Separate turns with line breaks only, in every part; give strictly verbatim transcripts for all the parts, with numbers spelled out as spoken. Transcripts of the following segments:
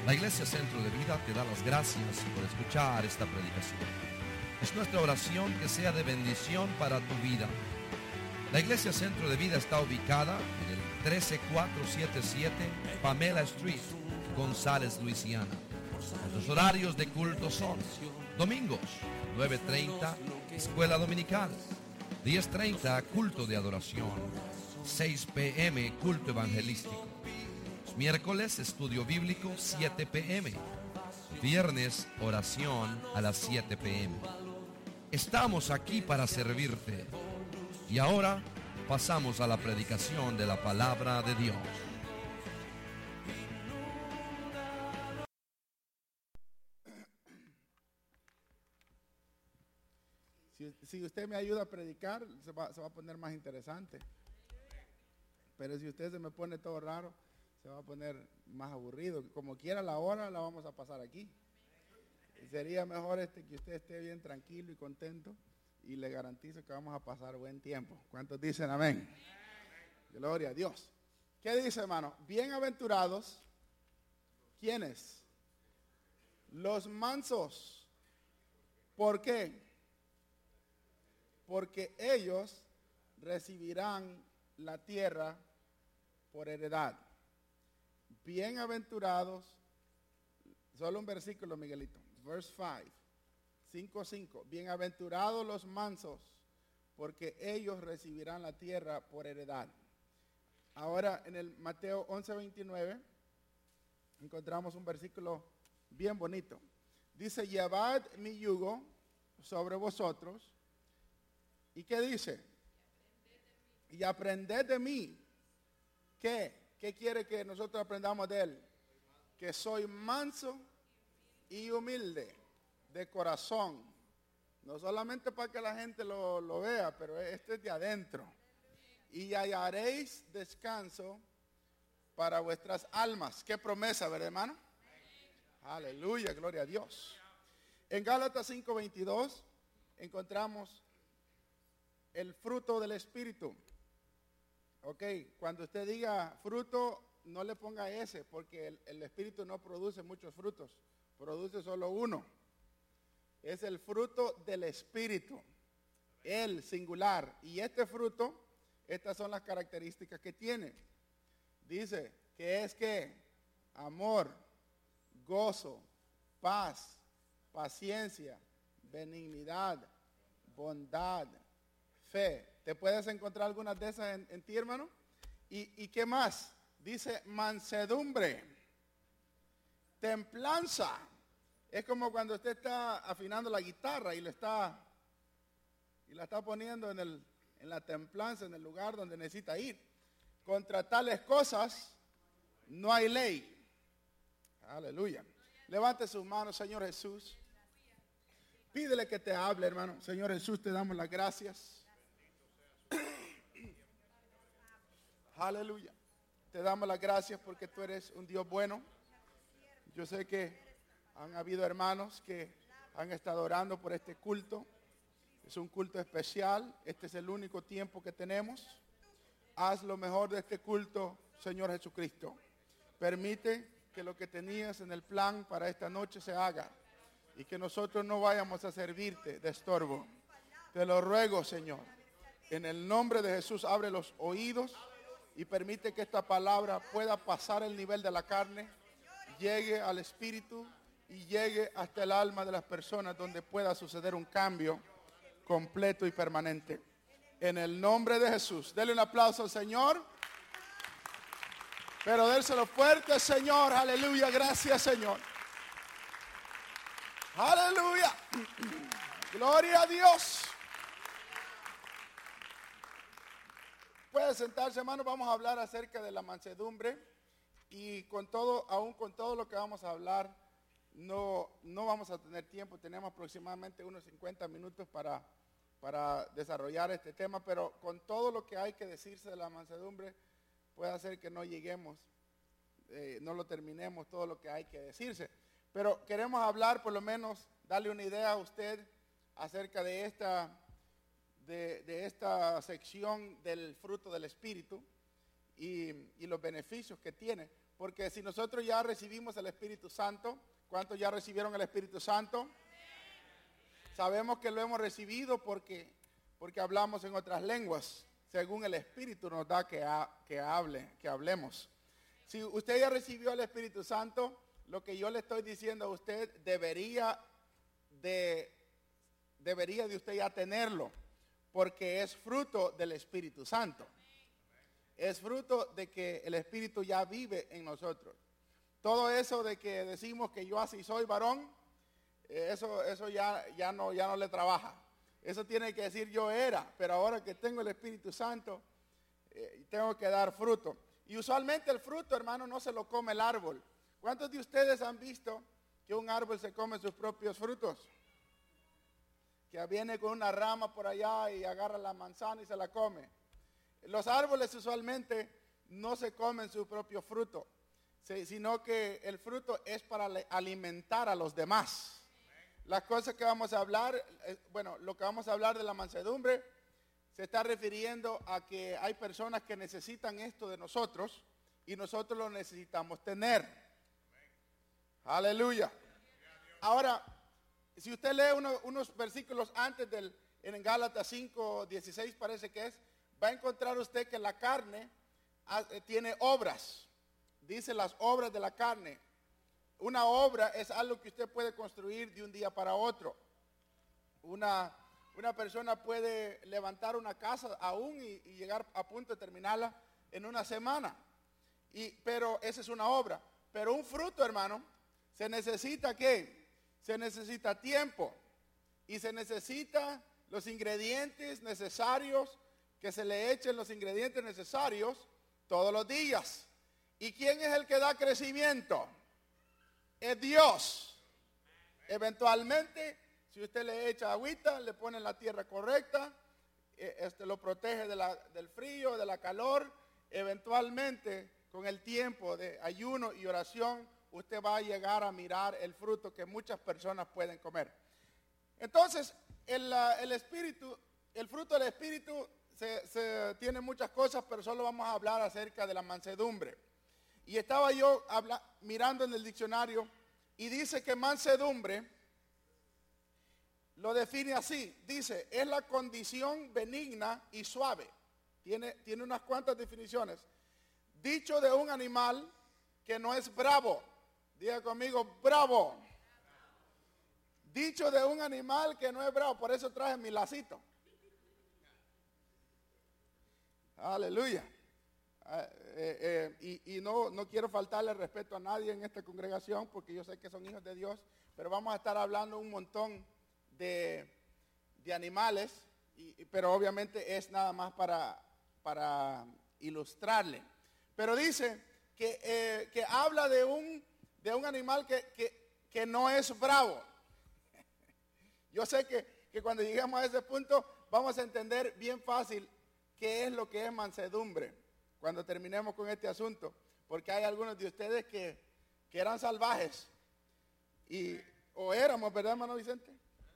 La Iglesia Centro de Vida te da las gracias por escuchar esta predicación. Es nuestra oración que sea de bendición para tu vida. La Iglesia Centro de Vida está ubicada en el trece mil cuatrocientos setenta y siete Pamela Street, González, Luisiana. Nuestros horarios de culto son: domingos, nueve treinta, escuela dominical; diez treinta, culto de adoración; seis pe eme, culto evangelístico; los miércoles, estudio bíblico, siete pe eme; viernes, oración a las siete pe eme. Estamos aquí para servirte. Y ahora pasamos a la predicación de la palabra de Dios.
Si, si usted me ayuda a predicar, se va, se va a poner más interesante. Pero si usted se me pone todo raro, se va a poner más aburrido. Como quiera la hora, la vamos a pasar aquí. Sería mejor este, que usted esté bien tranquilo y contento. Y le garantizo que vamos a pasar buen tiempo. ¿Cuántos dicen amén? Gloria a Dios. ¿Qué dice, hermano? Bienaventurados. ¿Quiénes? Los mansos. ¿Por qué? Porque ellos recibirán la tierra por heredad. Bienaventurados. Solo un versículo, Miguelito. Verse five. cinco cinco. Bienaventurados los mansos, porque ellos recibirán la tierra por heredad. Ahora en el Mateo once veintinueve encontramos un versículo bien bonito. Dice: llevad mi yugo sobre vosotros. ¿Y qué dice? Y aprended de mí. ¿Qué? ¿Qué quiere que nosotros aprendamos de él? Que soy manso y humilde de corazón. No solamente para que la gente lo, lo vea, pero este es de adentro. Y hallaréis descanso para vuestras almas. Qué promesa, ¿verdad, hermano? Aleluya, gloria a Dios. En Gálatas cinco veintidós encontramos el fruto del Espíritu. Ok, cuando usted diga fruto, no le ponga ese, porque el, el Espíritu no produce muchos frutos, produce solo uno. Es el fruto del Espíritu, el singular. Y este fruto, estas son las características que tiene. Dice que es que amor, gozo, paz, paciencia, benignidad, bondad, fe. ¿Te puedes encontrar algunas de esas en, en ti, hermano? ¿Y, ¿Y qué más? Dice mansedumbre, templanza. Es como cuando usted está afinando la guitarra y le está y la está poniendo en, el, en la templanza, en el lugar donde necesita ir. Contra tales cosas no hay ley. Aleluya. Levante sus manos, Señor Jesús. Pídele que te hable, hermano. Señor Jesús, te damos las gracias. Aleluya. Te damos las gracias porque tú eres un Dios bueno. Yo sé que han habido hermanos que han estado orando por este culto. Es un culto especial. Este es el único tiempo que tenemos. Haz lo mejor de este culto, Señor Jesucristo. Permite que lo que tenías en el plan para esta noche se haga. Y que nosotros no vayamos a servirte de estorbo. Te lo ruego, Señor. En el nombre de Jesús, abre los oídos y permite que esta palabra pueda pasar el nivel de la carne, llegue al espíritu y llegue hasta el alma de las personas, donde pueda suceder un cambio completo y permanente. En el nombre de Jesús. Dele un aplauso al Señor. Pero dérselo fuerte, Señor. Aleluya. Gracias, Señor. Aleluya. Gloria a Dios. Puede sentarse, hermano. Vamos a hablar acerca de la mansedumbre. Y con todo, aún con todo lo que vamos a hablar, no, no vamos a tener tiempo. Tenemos aproximadamente unos cincuenta minutos para, para desarrollar este tema. Pero con todo lo que hay que decirse de la mansedumbre, puede hacer que no lleguemos, eh, no lo terminemos todo lo que hay que decirse. Pero queremos hablar, por lo menos, darle una idea a usted acerca de esta, de, de esta sección del fruto del Espíritu. y, y los beneficios que tiene. Porque si nosotros ya recibimos el Espíritu Santo, ¿cuántos ya recibieron el Espíritu Santo? Sabemos que lo hemos recibido porque, porque hablamos en otras lenguas, según el Espíritu nos da que, ha, que, hable, que hablemos. Si usted ya recibió el Espíritu Santo, lo que yo le estoy diciendo a usted debería de, debería de usted ya tenerlo, porque es fruto del Espíritu Santo. Es fruto de que el Espíritu ya vive en nosotros. Todo eso de que decimos que yo así soy varón, eso, eso ya, ya, no, ya no le trabaja. Eso tiene que decir yo era, pero ahora que tengo el Espíritu Santo, eh, tengo que dar fruto. Y usualmente el fruto, hermano, no se lo come el árbol. ¿Cuántos de ustedes han visto que un árbol se come sus propios frutos? Que viene con una rama por allá y agarra la manzana y se la come. Los árboles usualmente no se comen su propio fruto, sino que el fruto es para alimentar a los demás. Las cosas que vamos a hablar, bueno, lo que vamos a hablar de la mansedumbre, se está refiriendo a que hay personas que necesitan esto de nosotros y nosotros lo necesitamos tener. Aleluya. Ahora, si usted lee uno, unos versículos antes del, en Gálatas cinco, dieciséis parece que es, va a encontrar usted que la carne ah, tiene obras. Dice las obras de la carne. Una obra es algo que usted puede construir de un día para otro. Una, una persona puede levantar una casa aún y, y llegar a punto de terminarla en una semana. Y, pero esa es una obra. Pero un fruto, hermano, se necesita ¿qué? Se necesita tiempo. Y se necesita los ingredientes necesarios, que se le echen los ingredientes necesarios todos los días. ¿Y quién es el que da crecimiento? Es Dios. Eventualmente, si usted le echa agüita, le pone en la tierra correcta, eh, este, lo protege de la, del frío, de la calor, eventualmente, con el tiempo de ayuno y oración, usted va a llegar a mirar el fruto que muchas personas pueden comer. Entonces, el, el espíritu, el fruto del espíritu se, se, tiene muchas cosas, pero solo vamos a hablar acerca de la mansedumbre. Y estaba yo habla, mirando en el diccionario y dice que mansedumbre lo define así. Dice, es la condición benigna y suave. Tiene, tiene unas cuantas definiciones. Dicho de un animal que no es bravo. Diga conmigo, bravo. Dicho de un animal que no es bravo. Por eso traje mi lacito. Aleluya. Eh, eh, y y no, no quiero faltarle respeto a nadie en esta congregación porque yo sé que son hijos de Dios, pero vamos a estar hablando un montón de, de animales, y, pero obviamente es nada más para, para ilustrarle. Pero dice que, eh, que habla de un, de un animal que, que, que no es bravo. Yo sé que, que cuando lleguemos a ese punto vamos a entender bien fácil qué es lo que es mansedumbre cuando terminemos con este asunto, porque hay algunos de ustedes que, que eran salvajes, y, o éramos, ¿verdad, hermano Vicente?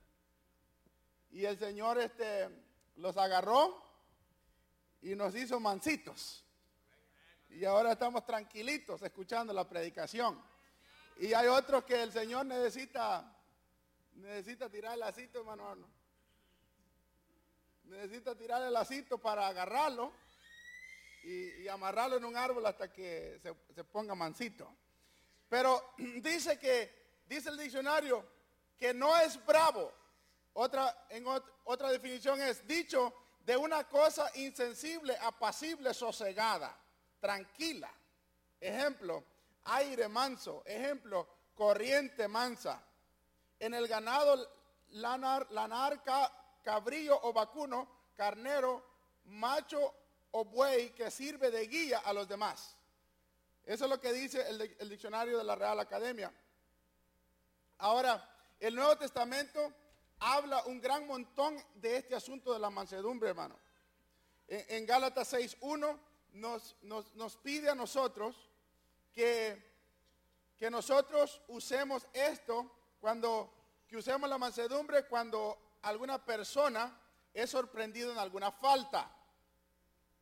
Y el Señor este, los agarró y nos hizo mansitos, y ahora estamos tranquilitos escuchando la predicación. Y hay otros que el Señor necesita, necesita tirar el lacito, hermano, no. necesita tirar el lacito para agarrarlo, Y, y amarrarlo en un árbol hasta que se, se ponga mansito. Pero dice que, dice el diccionario, que no es bravo. Otra, en ot, otra definición es dicho de una cosa insensible, apacible, sosegada, tranquila. Ejemplo, aire manso. Ejemplo, corriente mansa. En el ganado, lanar, lanar ca, cabrillo o vacuno, carnero, macho o buey que sirve de guía a los demás. Eso es lo que dice el, el diccionario de la Real Academia. Ahora, el Nuevo Testamento habla un gran montón de este asunto de la mansedumbre, hermano. En, en Gálatas seis uno nos, nos, nos pide a nosotros que, que nosotros usemos esto, cuando, que usemos la mansedumbre cuando alguna persona es sorprendida en alguna falta.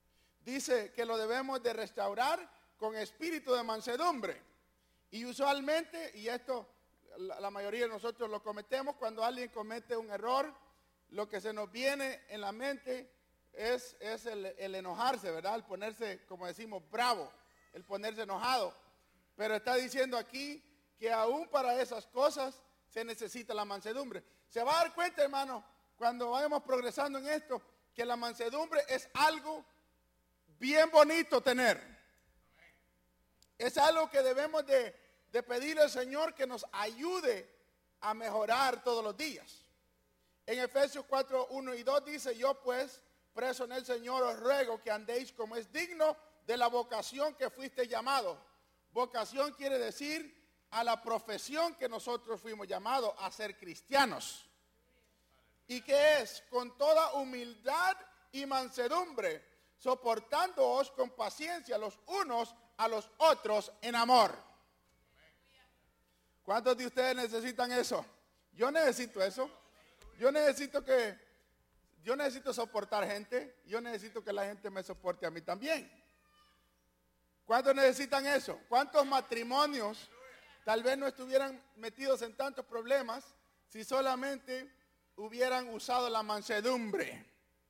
dice que lo debemos de restaurar con espíritu de mansedumbre. Y usualmente, y esto la, la mayoría de nosotros lo cometemos, cuando alguien comete un error, lo que se nos viene en la mente es, es el, el enojarse, ¿verdad? El ponerse, como decimos, bravo, el ponerse enojado. Pero está diciendo aquí que aún para esas cosas se necesita la mansedumbre. Se va a dar cuenta, hermano, cuando vayamos progresando en esto, que la mansedumbre es algo bien bonito tener. Es algo que debemos de, de pedirle al Señor que nos ayude a mejorar todos los días. En Efesios cuatro, uno y dos dice, yo pues, preso en el Señor, os ruego que andéis como es digno de la vocación que fuiste llamado. Vocación quiere decir a la profesión que nosotros fuimos llamados a ser cristianos. ¿Y qué es? Con toda humildad y mansedumbre, soportándoos con paciencia los unos a los otros en amor. ¿Cuántos de ustedes necesitan eso? Yo necesito eso. Yo necesito que, yo necesito soportar gente. Yo necesito que la gente me soporte a mí también. ¿Cuántos necesitan eso? ¿Cuántos matrimonios tal vez no estuvieran metidos en tantos problemas si solamente hubieran usado la mansedumbre?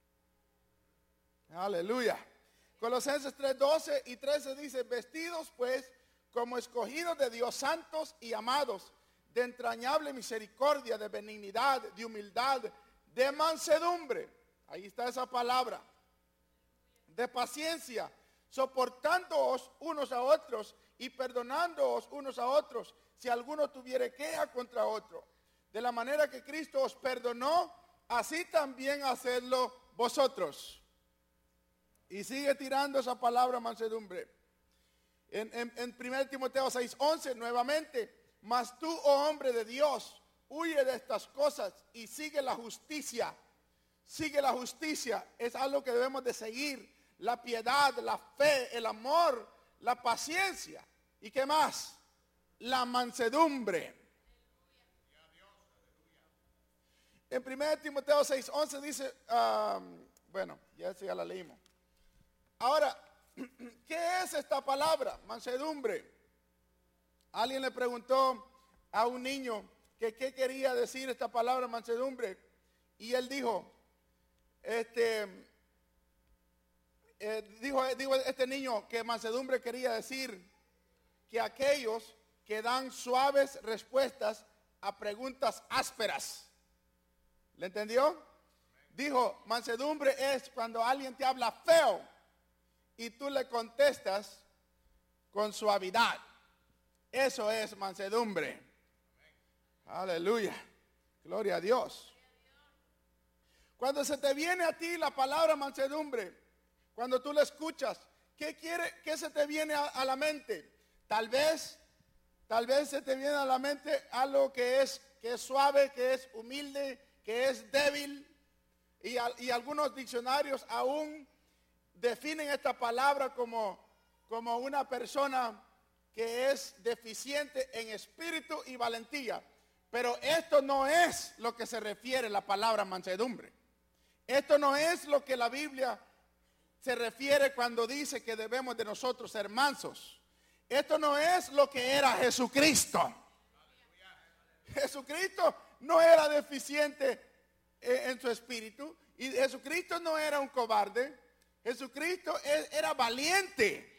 Aleluya. Colosenses tres, doce y trece dice, vestidos pues como escogidos de Dios, santos y amados, de entrañable misericordia, de benignidad, de humildad, de mansedumbre. Ahí está esa palabra. De paciencia, soportándoos unos a otros y perdonándoos unos a otros, si alguno tuviere queja contra otro. De la manera que Cristo os perdonó, así también hacedlo vosotros. Y sigue tirando esa palabra mansedumbre. En, en, en primero Timoteo seis, once, nuevamente, mas tú, oh hombre de Dios, huye de estas cosas y sigue la justicia. Sigue la justicia, es algo que debemos de seguir. La piedad, la fe, el amor, la paciencia. ¿Y qué más? La mansedumbre. En primero Timoteo seis, once dice, um, bueno, ya, ya la leímos. Ahora, ¿qué es esta palabra? Mansedumbre. Alguien le preguntó a un niño que qué quería decir esta palabra mansedumbre. Y él dijo, este, eh, dijo, dijo este niño que mansedumbre quería decir que aquellos que dan suaves respuestas a preguntas ásperas. ¿Le entendió? Dijo, mansedumbre es cuando alguien te habla feo y tú le contestas con suavidad. Eso es mansedumbre. Aleluya. Gloria a Dios. Cuando se te viene a ti la palabra mansedumbre, cuando tú la escuchas, ¿qué quiere, qué se te viene a, a la mente? Tal vez, tal vez se te viene a la mente algo que es, que es suave, que es humilde, que es débil. Y, y algunos diccionarios aún definen esta palabra como, como una persona que es deficiente en espíritu y valentía. Pero esto no es lo que se refiere la palabra mansedumbre. Esto no es lo que la Biblia se refiere cuando dice que debemos de nosotros ser mansos. Esto no es lo que era Jesucristo. Jesucristo no era deficiente en su espíritu y Jesucristo no era un cobarde. Jesucristo era valiente.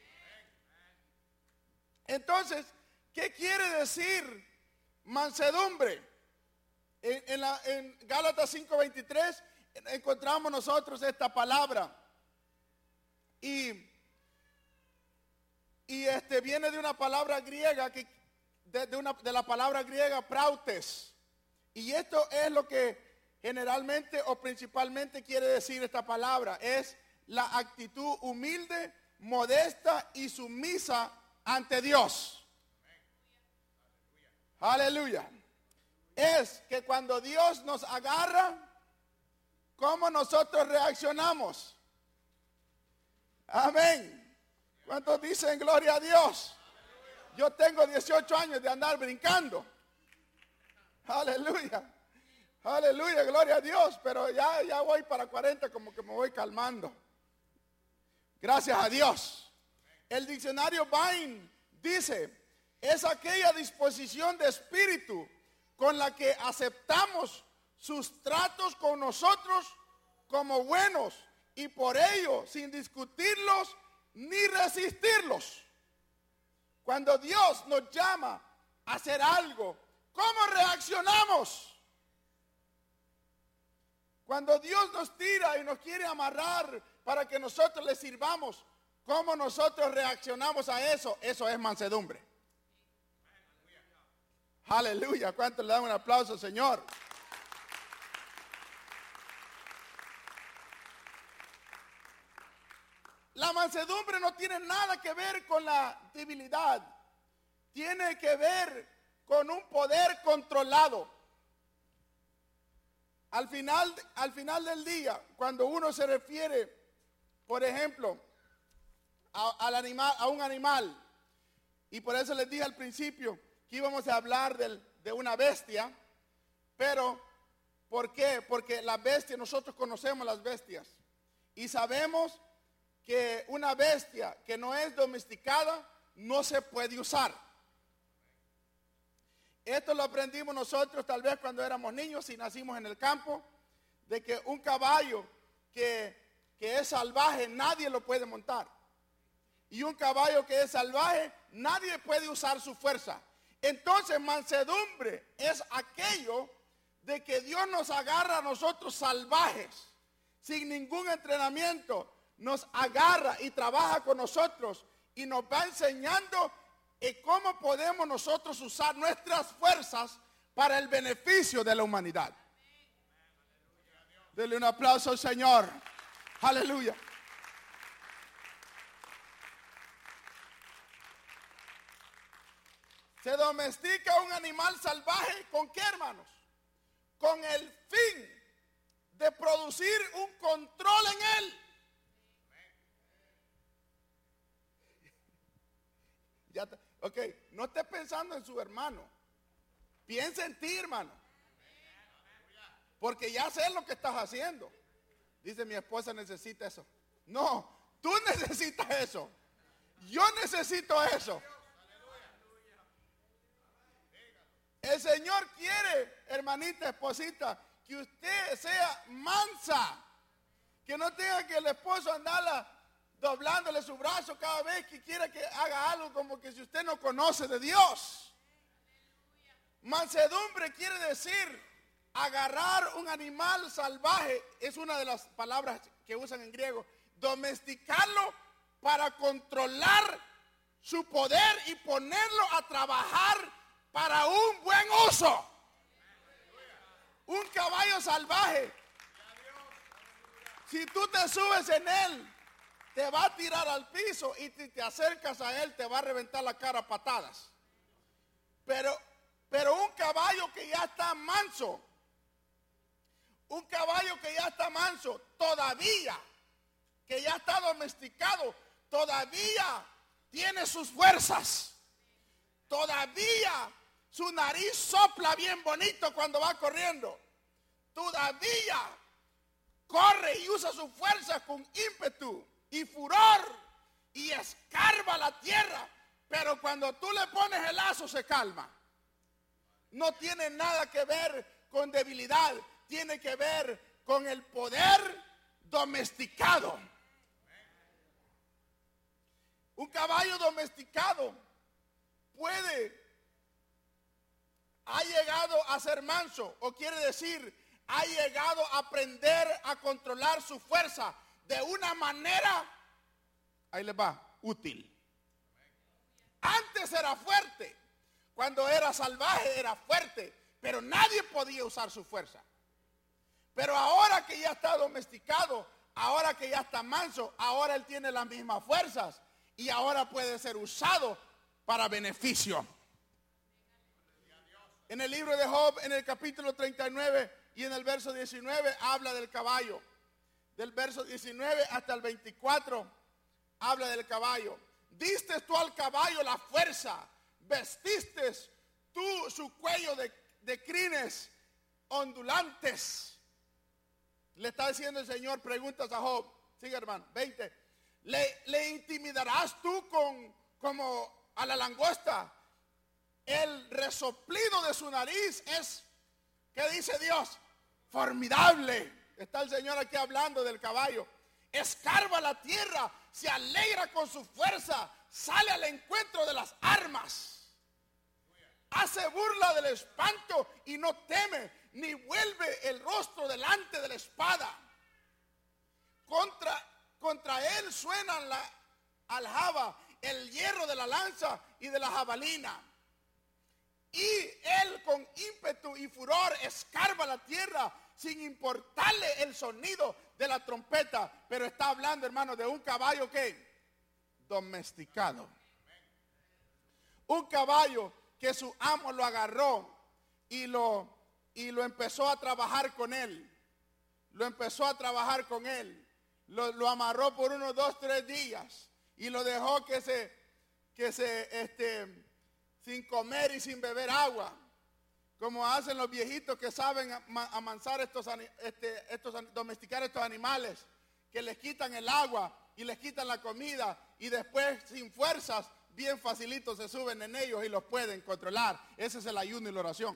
Entonces, ¿qué quiere decir mansedumbre? En, en, la, en Gálatas cinco veintitrés encontramos nosotros esta palabra. Y, y este viene de una palabra griega, que, de, de, una, de la palabra griega prautes. Y esto es lo que generalmente o principalmente quiere decir esta palabra. Es la actitud humilde, modesta y sumisa ante Dios. Aleluya. Es que cuando Dios nos agarra, ¿cómo nosotros reaccionamos? Amén. ¿Cuántos dicen gloria a Dios? Yo tengo dieciocho años de andar brincando. Aleluya. Aleluya, gloria a Dios. Pero ya, ya voy para cuarenta, como que me voy calmando. Gracias a Dios. El diccionario Vine dice, es aquella disposición de espíritu con la que aceptamos sus tratos con nosotros como buenos y por ello sin discutirlos ni resistirlos. Cuando Dios nos llama a hacer algo, ¿cómo reaccionamos? Cuando Dios nos tira y nos quiere amarrar para que nosotros le sirvamos, ¿cómo nosotros reaccionamos a eso? Eso es mansedumbre. Aleluya. ¿Cuántos le dan un aplauso, Señor? La mansedumbre no tiene nada que ver con la debilidad. Tiene que ver con un poder controlado. Al final, al final del día, cuando uno se refiere, por ejemplo, a, al animal, a un animal, y por eso les dije al principio que íbamos a hablar del, de una bestia, pero ¿por qué? Porque las bestias, nosotros conocemos las bestias y sabemos que una bestia que no es domesticada no se puede usar. Esto lo aprendimos nosotros tal vez cuando éramos niños y nacimos en el campo, de que un caballo que, que es salvaje nadie lo puede montar. Y un caballo que es salvaje nadie puede usar su fuerza. Entonces mansedumbre es aquello de que Dios nos agarra a nosotros salvajes, sin ningún entrenamiento, nos agarra y trabaja con nosotros y nos va enseñando en cómo podemos nosotros usar nuestras fuerzas para el beneficio de la humanidad. Denle un aplauso al Señor. Aleluya. Se domestica un animal salvaje, ¿con qué, hermanos? Con el fin de producir un control en él. Ya te, ok, no esté pensando en su hermano. Piensa en ti, hermano. Porque ya sé lo que estás haciendo. Dice, mi esposa necesita eso. No, tú necesitas eso. Yo necesito eso. El Señor quiere, hermanita, esposita, que usted sea mansa. Que no tenga que el esposo andarla doblándole su brazo cada vez que quiera que haga algo, como que si usted no conoce de Dios. Mansedumbre quiere decir agarrar un animal salvaje, es una de las palabras que usan en griego, domesticarlo para controlar su poder y ponerlo a trabajar para un buen uso. Un caballo salvaje, si tú te subes en él, te va a tirar al piso y si te acercas a él te va a reventar la cara a patadas. Pero, pero un caballo que ya está manso, un caballo que ya está manso, todavía, que ya está domesticado, todavía tiene sus fuerzas. Todavía su nariz sopla bien bonito cuando va corriendo. Todavía corre y usa su fuerza con ímpetu y furor y escarba la tierra, pero cuando tú le pones el lazo se calma. No tiene nada que ver con debilidad, tiene que ver con el poder domesticado. Un caballo domesticado puede, ha llegado a ser manso, o quiere decir, ha llegado a aprender a controlar su fuerza de una manera, ahí les va, útil. Antes era fuerte, cuando era salvaje era fuerte, pero nadie podía usar su fuerza. Pero ahora que ya está domesticado, ahora que ya está manso, ahora él tiene las mismas fuerzas y ahora puede ser usado para beneficio. En el libro de Job, en el capítulo treinta y nueve y en el verso diecinueve, habla del caballo. Del verso diecinueve hasta el veinticuatro, habla del caballo. Diste tú al caballo la fuerza, vestiste tú su cuello de, de crines ondulantes. Le está diciendo el Señor, preguntas a Job. Sigue, hermano. veinte. ¿Le, le intimidarás tú con, como a la langosta? El resoplido de su nariz es, ¿qué dice Dios? Formidable. Está el Señor aquí hablando del caballo. Escarba la tierra, se alegra con su fuerza, sale al encuentro de las armas. Hace burla del espanto y no teme, ni vuelve el rostro delante de la espada. Contra, contra él suenan la aljaba, el hierro de la lanza y de la jabalina. Y él con ímpetu y furor escarba la tierra sin importarle el sonido de la trompeta. Pero está hablando, hermano, de un caballo que domesticado. Un caballo que su amo lo agarró y lo, y lo empezó a trabajar con él. Lo empezó a trabajar con él. Lo, lo amarró por unos dos, tres días y lo dejó que se, que se, este... sin comer y sin beber agua, como hacen los viejitos que saben amansar estos, este, estos, domesticar estos animales, que les quitan el agua y les quitan la comida y después sin fuerzas, bien facilito se suben en ellos y los pueden controlar. Ese es el ayuno y la oración.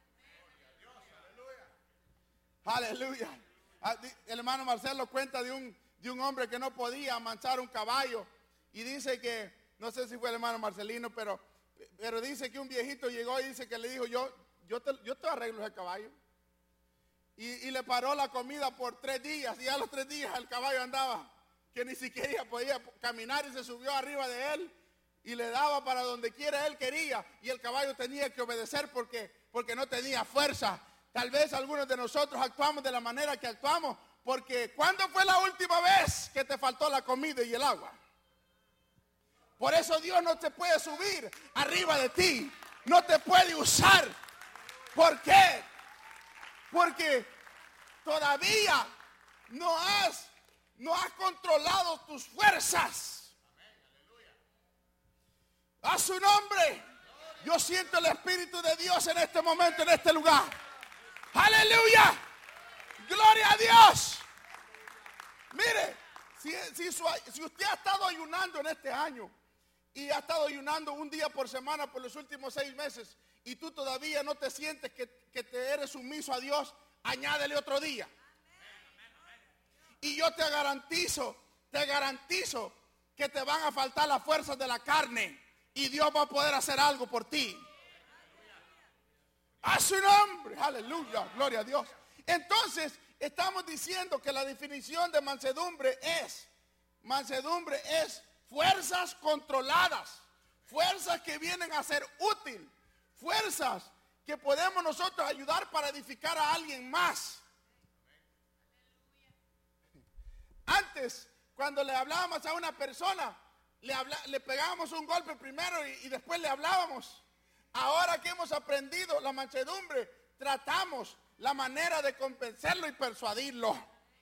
Aleluya. El hermano Marcelo cuenta de un, de un hombre que no podía amansar un caballo y dice que, no sé si fue el hermano Marcelino, pero Pero dice que un viejito llegó y dice que le dijo, yo, yo, te, yo te arreglo ese caballo. Y, y le paró la comida por tres días. Y a los tres días el caballo andaba, que ni siquiera podía caminar, y se subió arriba de él y le daba para donde quiera él quería. Y el caballo tenía que obedecer porque, porque no tenía fuerza. Tal vez algunos de nosotros actuamos de la manera que actuamos porque ¿cuándo fue la última vez que te faltó la comida y el agua? Por eso Dios no te puede subir arriba de ti. No te puede usar. ¿Por qué? Porque todavía no has, no has controlado tus fuerzas. A su nombre. Yo siento el Espíritu de Dios en este momento, en este lugar. Aleluya. Gloria a Dios. Mire, si, si, su, si usted ha estado ayunando en este año, y ha estado ayunando un día por semana por los últimos seis meses y tú todavía no te sientes que, que te eres sumiso a Dios, añádele otro día. Y yo te garantizo, te garantizo que te van a faltar las fuerzas de la carne y Dios va a poder hacer algo por ti. A su nombre, aleluya, gloria a Dios. Entonces, estamos diciendo que la definición de mansedumbre es, mansedumbre es fuerzas controladas, fuerzas que vienen a ser útil, fuerzas que podemos nosotros ayudar para edificar a alguien más. Antes, cuando le hablábamos a una persona, le, habla, le pegábamos un golpe primero y, y después le hablábamos. Ahora que hemos aprendido la mansedumbre, tratamos la manera de convencerlo y persuadirlo.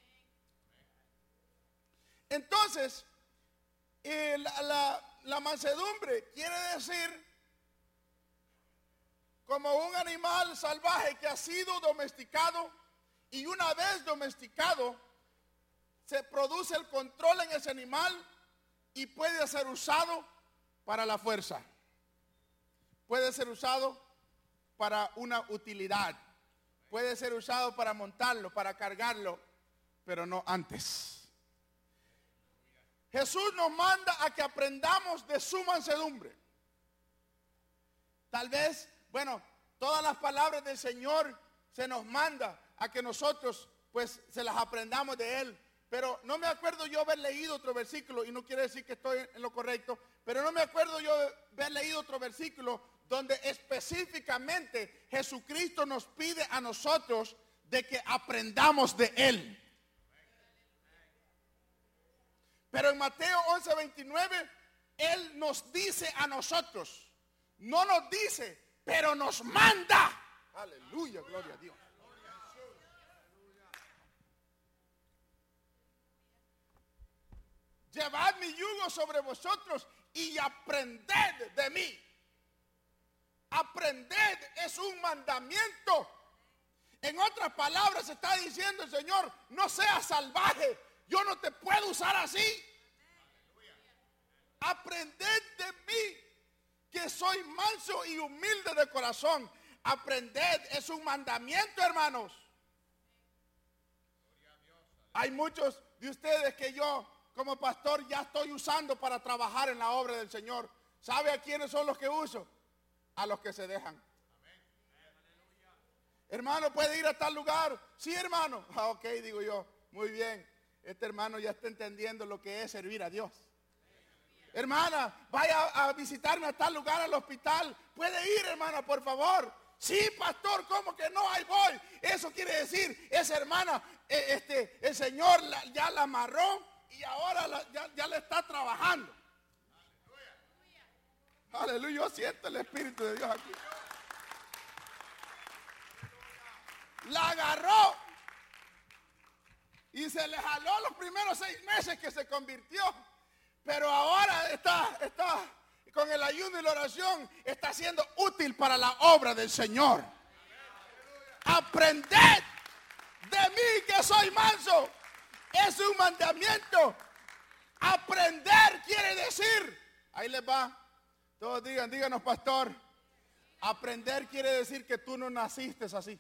Entonces, Eh, la, la, la mansedumbre quiere decir como un animal salvaje que ha sido domesticado y una vez domesticado se produce el control en ese animal y puede ser usado para la fuerza, puede ser usado para una utilidad, puede ser usado para montarlo, para cargarlo, pero no antes. Jesús nos manda a que aprendamos de su mansedumbre. Tal vez, bueno, todas las palabras del Señor se nos manda a que nosotros pues se las aprendamos de Él. Pero no me acuerdo yo haber leído otro versículo, y no quiere decir que estoy en lo correcto, pero no me acuerdo yo haber leído otro versículo donde específicamente Jesucristo nos pide a nosotros de que aprendamos de Él. Pero en Mateo once veintinueve, Él nos dice a nosotros, no nos dice, pero nos manda. Aleluya, gloria a Dios. Llevad mi yugo sobre vosotros y aprended de mí. Aprended es un mandamiento. En otras palabras está diciendo el Señor, no seas salvaje. Yo no te puedo usar así. aprended de mí, que soy manso y humilde de corazón. Aprended es un mandamiento, hermanos. Hay muchos de ustedes que yo como pastor ya estoy usando para trabajar en la obra del Señor. ¿Sabe a quiénes son los que uso? A los que se dejan. Hermano, ¿puede ir a tal lugar? Sí, hermano. Ah, ok, digo yo. Muy bien. Este hermano ya está entendiendo lo que es servir a Dios. Hermana, vaya a visitarme a tal lugar, al hospital. ¿Puede ir, hermana, por favor? Sí, pastor, ¿cómo que no? Ahí voy. Eso quiere decir, esa hermana, eh, este, el Señor la, ya la amarró y ahora la, ya, ya le está trabajando. Aleluya. Aleluya, yo siento el Espíritu de Dios aquí. La agarró y se le jaló los primeros seis meses que se convirtió. Pero ahora está, está con el ayuno y la oración, está siendo útil para la obra del Señor. Aprended de mí que soy manso. Es un mandamiento. Aprender quiere decir, ahí les va. Todos digan, díganos, pastor. Aprender quiere decir que tú no naciste así.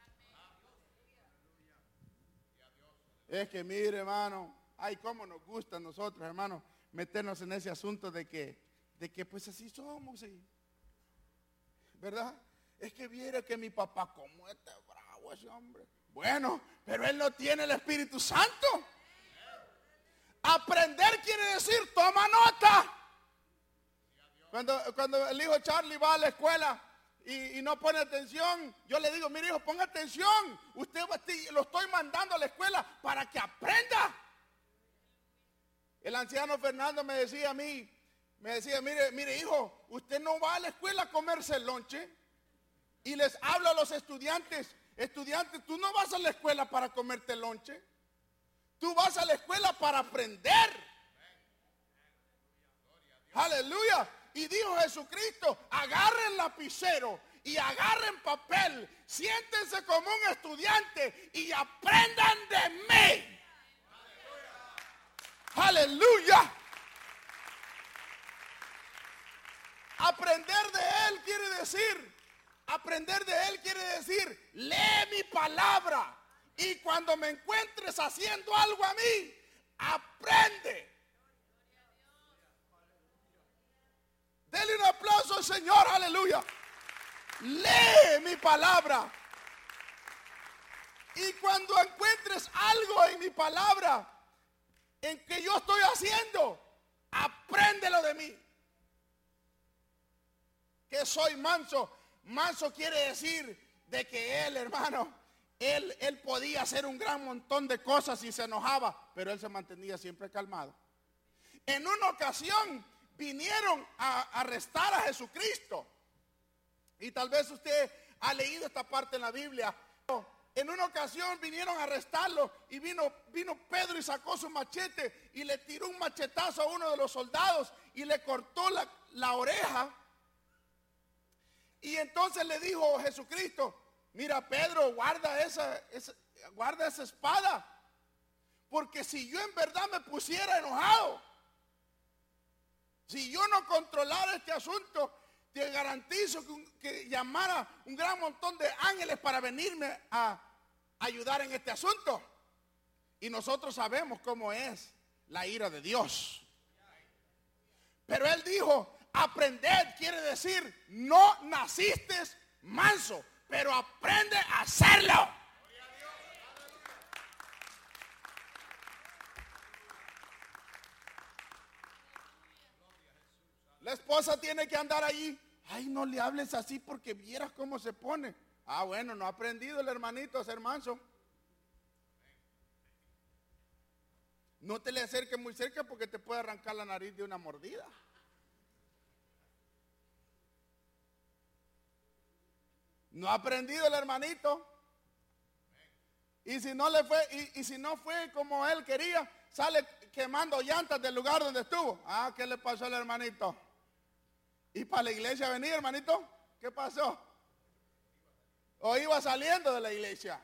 Es que mire, hermano, ay, cómo nos gusta a nosotros, hermano, meternos en ese asunto de que, de que pues así somos, ¿sí? ¿Verdad? Es que viera que mi papá, como este bravo ese hombre. Bueno, pero él no tiene el Espíritu Santo. Aprender quiere decir, toma nota. Cuando, cuando el hijo Charlie va a la escuela y, y no pone atención, yo le digo, mire hijo, ponga atención. Usted lo estoy mandando a la escuela para que aprenda. El anciano Fernando me decía a mí, me decía, mire, mire hijo, usted no va a la escuela a comerse el lonche. Y les hablo a los estudiantes, estudiantes, tú no vas a la escuela para comerte el lonche. Tú vas a la escuela para aprender. Aleluya. Y dijo Jesucristo, agarren lapicero y agarren papel, siéntense como un estudiante y aprendan de mí. Aleluya. Aprender de Él quiere decir, aprender de Él quiere decir, lee mi palabra y cuando me encuentres haciendo algo a mí, aprende. Dele un aplauso al Señor, aleluya. Lee mi palabra. Y cuando encuentres algo en mi palabra, en que yo estoy haciendo, apréndelo de mí. Que soy manso. Manso quiere decir de que él, hermano, él, él podía hacer un gran montón de cosas y se enojaba, pero él se mantenía siempre calmado. En una ocasión vinieron a arrestar a Jesucristo. Y tal vez usted ha leído esta parte en la Biblia. En una ocasión vinieron a arrestarlo y vino, vino Pedro y sacó su machete y le tiró un machetazo a uno de los soldados y le cortó la, la oreja. Y entonces le dijo Jesucristo, mira Pedro, guarda esa, esa, guarda esa espada, porque si yo en verdad me pusiera enojado, si yo no controlara este asunto, te garantizo que, que llamara un gran montón de ángeles para venirme a ayudar en este asunto. Y nosotros sabemos cómo es la ira de Dios. Pero él dijo, aprender quiere decir, no naciste manso, pero aprende a hacerlo. La esposa tiene que andar allí. Ay, no le hables así porque vieras cómo se pone. Ah, bueno, no ha aprendido el hermanito a ser manso. No te le acerques muy cerca porque te puede arrancar la nariz de una mordida. No ha aprendido el hermanito. Y si no le fue, y, y si no fue como él quería, sale quemando llantas del lugar donde estuvo. Ah, ¿qué le pasó al hermanito? ¿Y para la iglesia venía, hermanito? ¿Qué pasó? ¿O iba saliendo de la iglesia?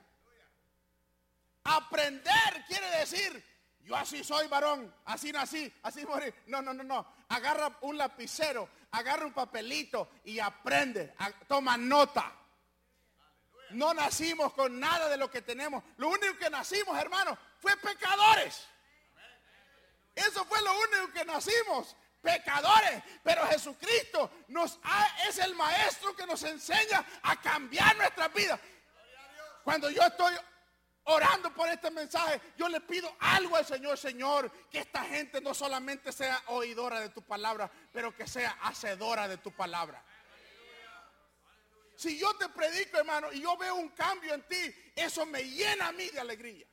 Aprender quiere decir, yo así soy varón, así nací, así morí. No, no, no, no. agarra un lapicero, agarra un papelito y aprende, a, toma nota. No nacimos con nada de lo que tenemos. Lo único que nacimos, hermanos, fue pecadores. Eso fue lo único que nacimos, pecadores. Pero Jesucristo nos ha, es el maestro que nos enseña a cambiar nuestras vidas. Cuando yo estoy orando por este mensaje, yo le pido algo al Señor. Señor, que esta gente no solamente sea oidora de tu palabra, pero que sea hacedora de tu palabra. Si yo te predico, hermano, y yo veo un cambio en ti, eso me llena a mí de alegría.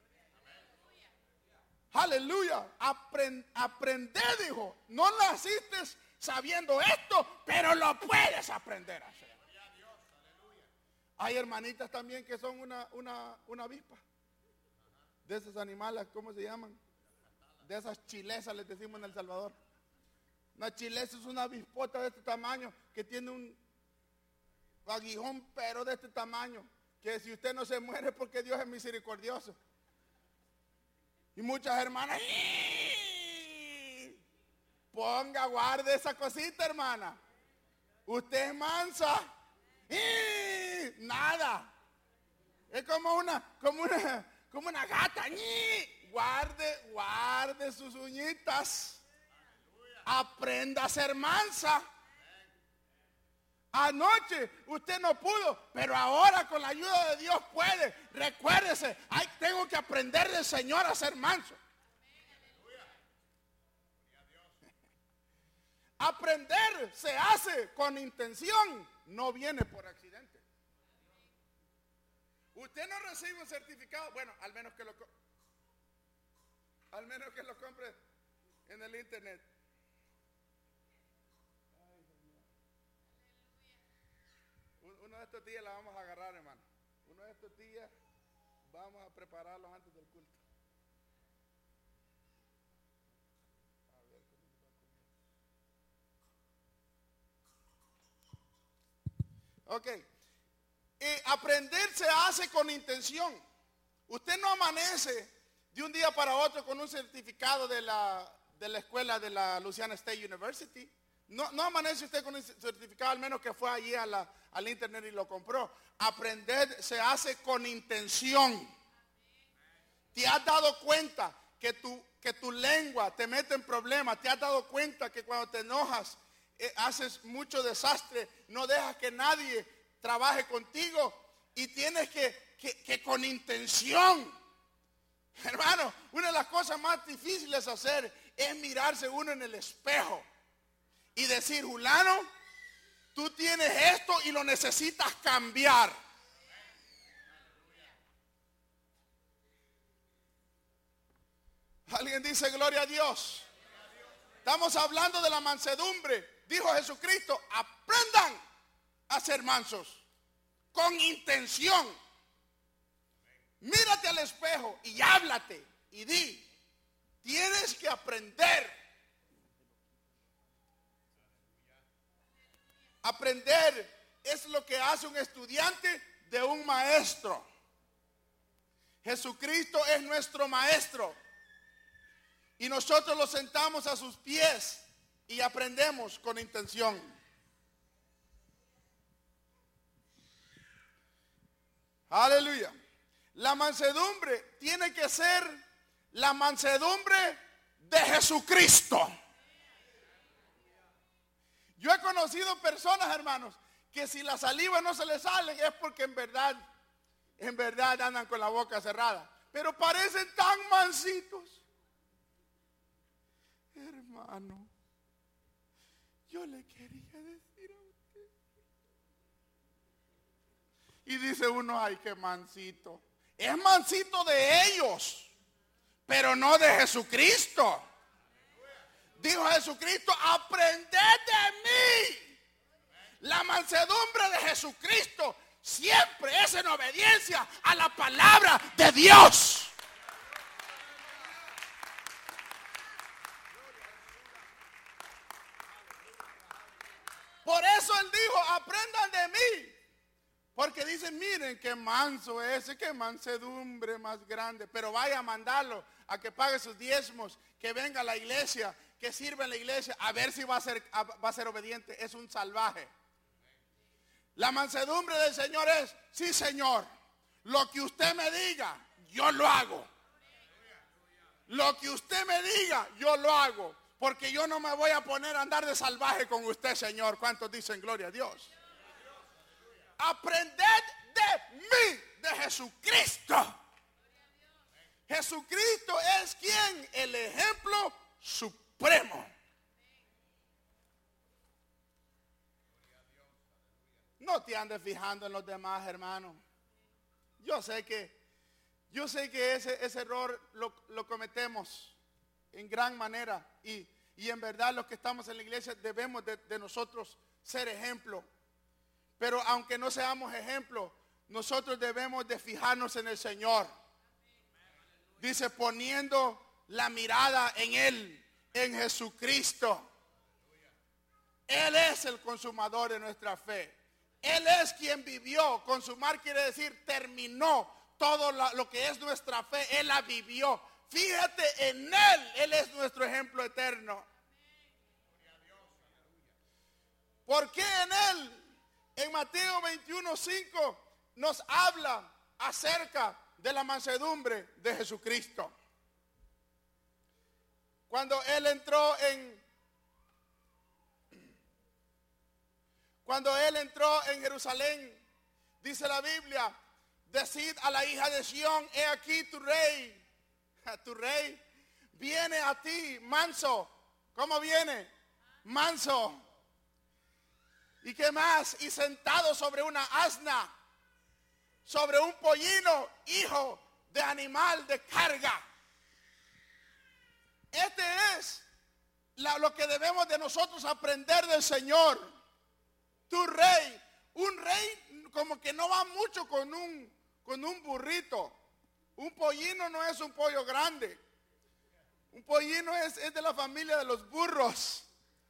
Aleluya. Aprend, aprender, dijo. No naciste sabiendo esto, pero lo puedes aprender a hacer. Hay hermanitas también que son una, una, una avispa. De esos animales, ¿cómo se llaman? De esas chilesas, les decimos en El Salvador. Una chilesa es una avispota de este tamaño que tiene un aguijón, pero de este tamaño, que si usted no se muere porque Dios es misericordioso. Y muchas hermanas, ¡ii! Ponga, guarde esa cosita, hermana. Usted es mansa. ¡ii! Nada. Es como una, como una, como una gata. ¡ii! Guarde, guarde sus uñitas. Aprenda a ser mansa. Anoche usted no pudo, pero ahora con la ayuda de Dios puede. Recuérdese, ay, tengo que aprender del Señor a ser manso. Aprender se hace con intención, no viene por accidente. Usted no recibe un certificado, bueno, al menos que lo al menos que lo compre en el internet. Uno de estos días la vamos a agarrar, hermano. Uno de estos días vamos a prepararlos antes del culto. A ver cómo se va a comer. Ok. Eh, aprender se hace con intención. Usted no amanece de un día para otro con un certificado de la, de la escuela de la Louisiana State University. No, no amanece usted con un certificado, al menos que fue allí a la, al internet y lo compró. Aprender se hace con intención. ¿Te has dado cuenta que tu, que tu lengua te mete en problemas? ¿Te has dado cuenta que cuando te enojas eh, haces mucho desastre? No dejas que nadie trabaje contigo y tienes que, que, que con intención. Hermano, una de las cosas más difíciles de hacer es mirarse uno en el espejo y decir, Julano, tú tienes esto y lo necesitas cambiar. Alguien dice gloria a Dios. Estamos hablando de la mansedumbre. Dijo Jesucristo, aprendan a ser mansos con intención. Mírate al espejo y háblate y di, tienes que aprender. Aprender es lo que hace un estudiante de un maestro. Jesucristo es nuestro maestro. Y nosotros lo sentamos a sus pies y aprendemos con intención. Aleluya. La mansedumbre tiene que ser la mansedumbre de Jesucristo. Yo he conocido personas, hermanos, que si la saliva no se les sale es porque en verdad, en verdad andan con la boca cerrada. Pero parecen tan mansitos. Hermano, yo le quería decir a usted. Y dice uno, ay, qué mansito. Es mansito de ellos, pero no de Jesucristo. Dijo Jesucristo, aprended de mí. La mansedumbre de Jesucristo siempre es en obediencia a la palabra de Dios. Por eso él dijo, aprendan de mí. Porque dicen, miren qué manso ese, qué mansedumbre más grande. Pero vaya a mandarlo a que pague sus diezmos, que venga a la iglesia, que sirve en la iglesia, a ver si va a ser, va a ser obediente, es un salvaje. La mansedumbre del Señor es, sí, Señor, lo que usted me diga, yo lo hago. Lo que usted me diga, yo lo hago. Porque yo no me voy a poner a andar de salvaje con usted, Señor. ¿Cuántos dicen gloria a Dios? Aprended de mí, de Jesucristo. Jesucristo es quien, el ejemplo supremo. No te andes fijando en los demás, hermano. Yo sé que, yo sé que ese, ese error lo, lo cometemos en gran manera. Y, y en verdad los que estamos en la iglesia debemos de, de nosotros ser ejemplo. Pero aunque no seamos ejemplo, nosotros debemos de fijarnos en el Señor. Dice, poniendo la mirada en Él, en Jesucristo. Él es el consumador de nuestra fe. Él es quien vivió. Consumar quiere decir terminó todo lo que es nuestra fe. Él la vivió. Fíjate en Él. Él es nuestro ejemplo eterno. ¿Por qué en Él? En Mateo veintiuno cinco nos habla acerca de la mansedumbre de Jesucristo. Cuando Él entró en Cuando Él entró en Jerusalén, dice la Biblia, decid a la hija de Sión, he aquí tu rey, tu rey viene a ti, manso. ¿Cómo viene? Manso. ¿Y qué más? Y sentado sobre una asna, sobre un pollino, hijo de animal de carga. Este es la, lo que debemos de nosotros aprender del Señor. Tu rey, un rey como que no va mucho con un, con un burrito. Un pollino no es un pollo grande. Un pollino es, es de la familia de los burros.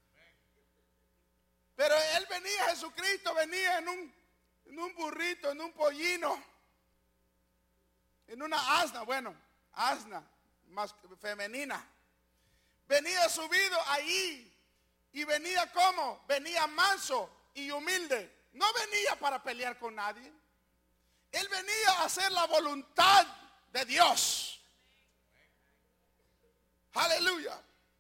Pero Él venía, Jesucristo venía en un, en un burrito, en un pollino. En una asna, bueno, asna, más femenina. Venía subido ahí. Y venía como, venía manso y humilde. No venía para pelear con nadie. Él venía a hacer la voluntad de Dios. Aleluya.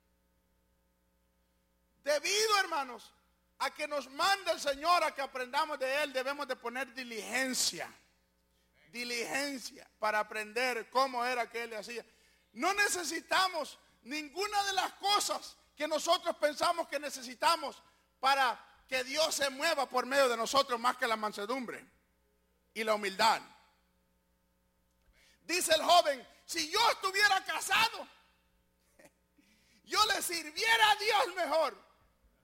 Debido, hermanos, a que nos manda el Señor a que aprendamos de Él, debemos de poner diligencia. Diligencia para aprender cómo era que Él le hacía. No necesitamos ninguna de las cosas que nosotros pensamos que necesitamos para que Dios se mueva por medio de nosotros, más que la mansedumbre y la humildad. Dice el joven, si yo estuviera casado, yo le sirviera a Dios mejor.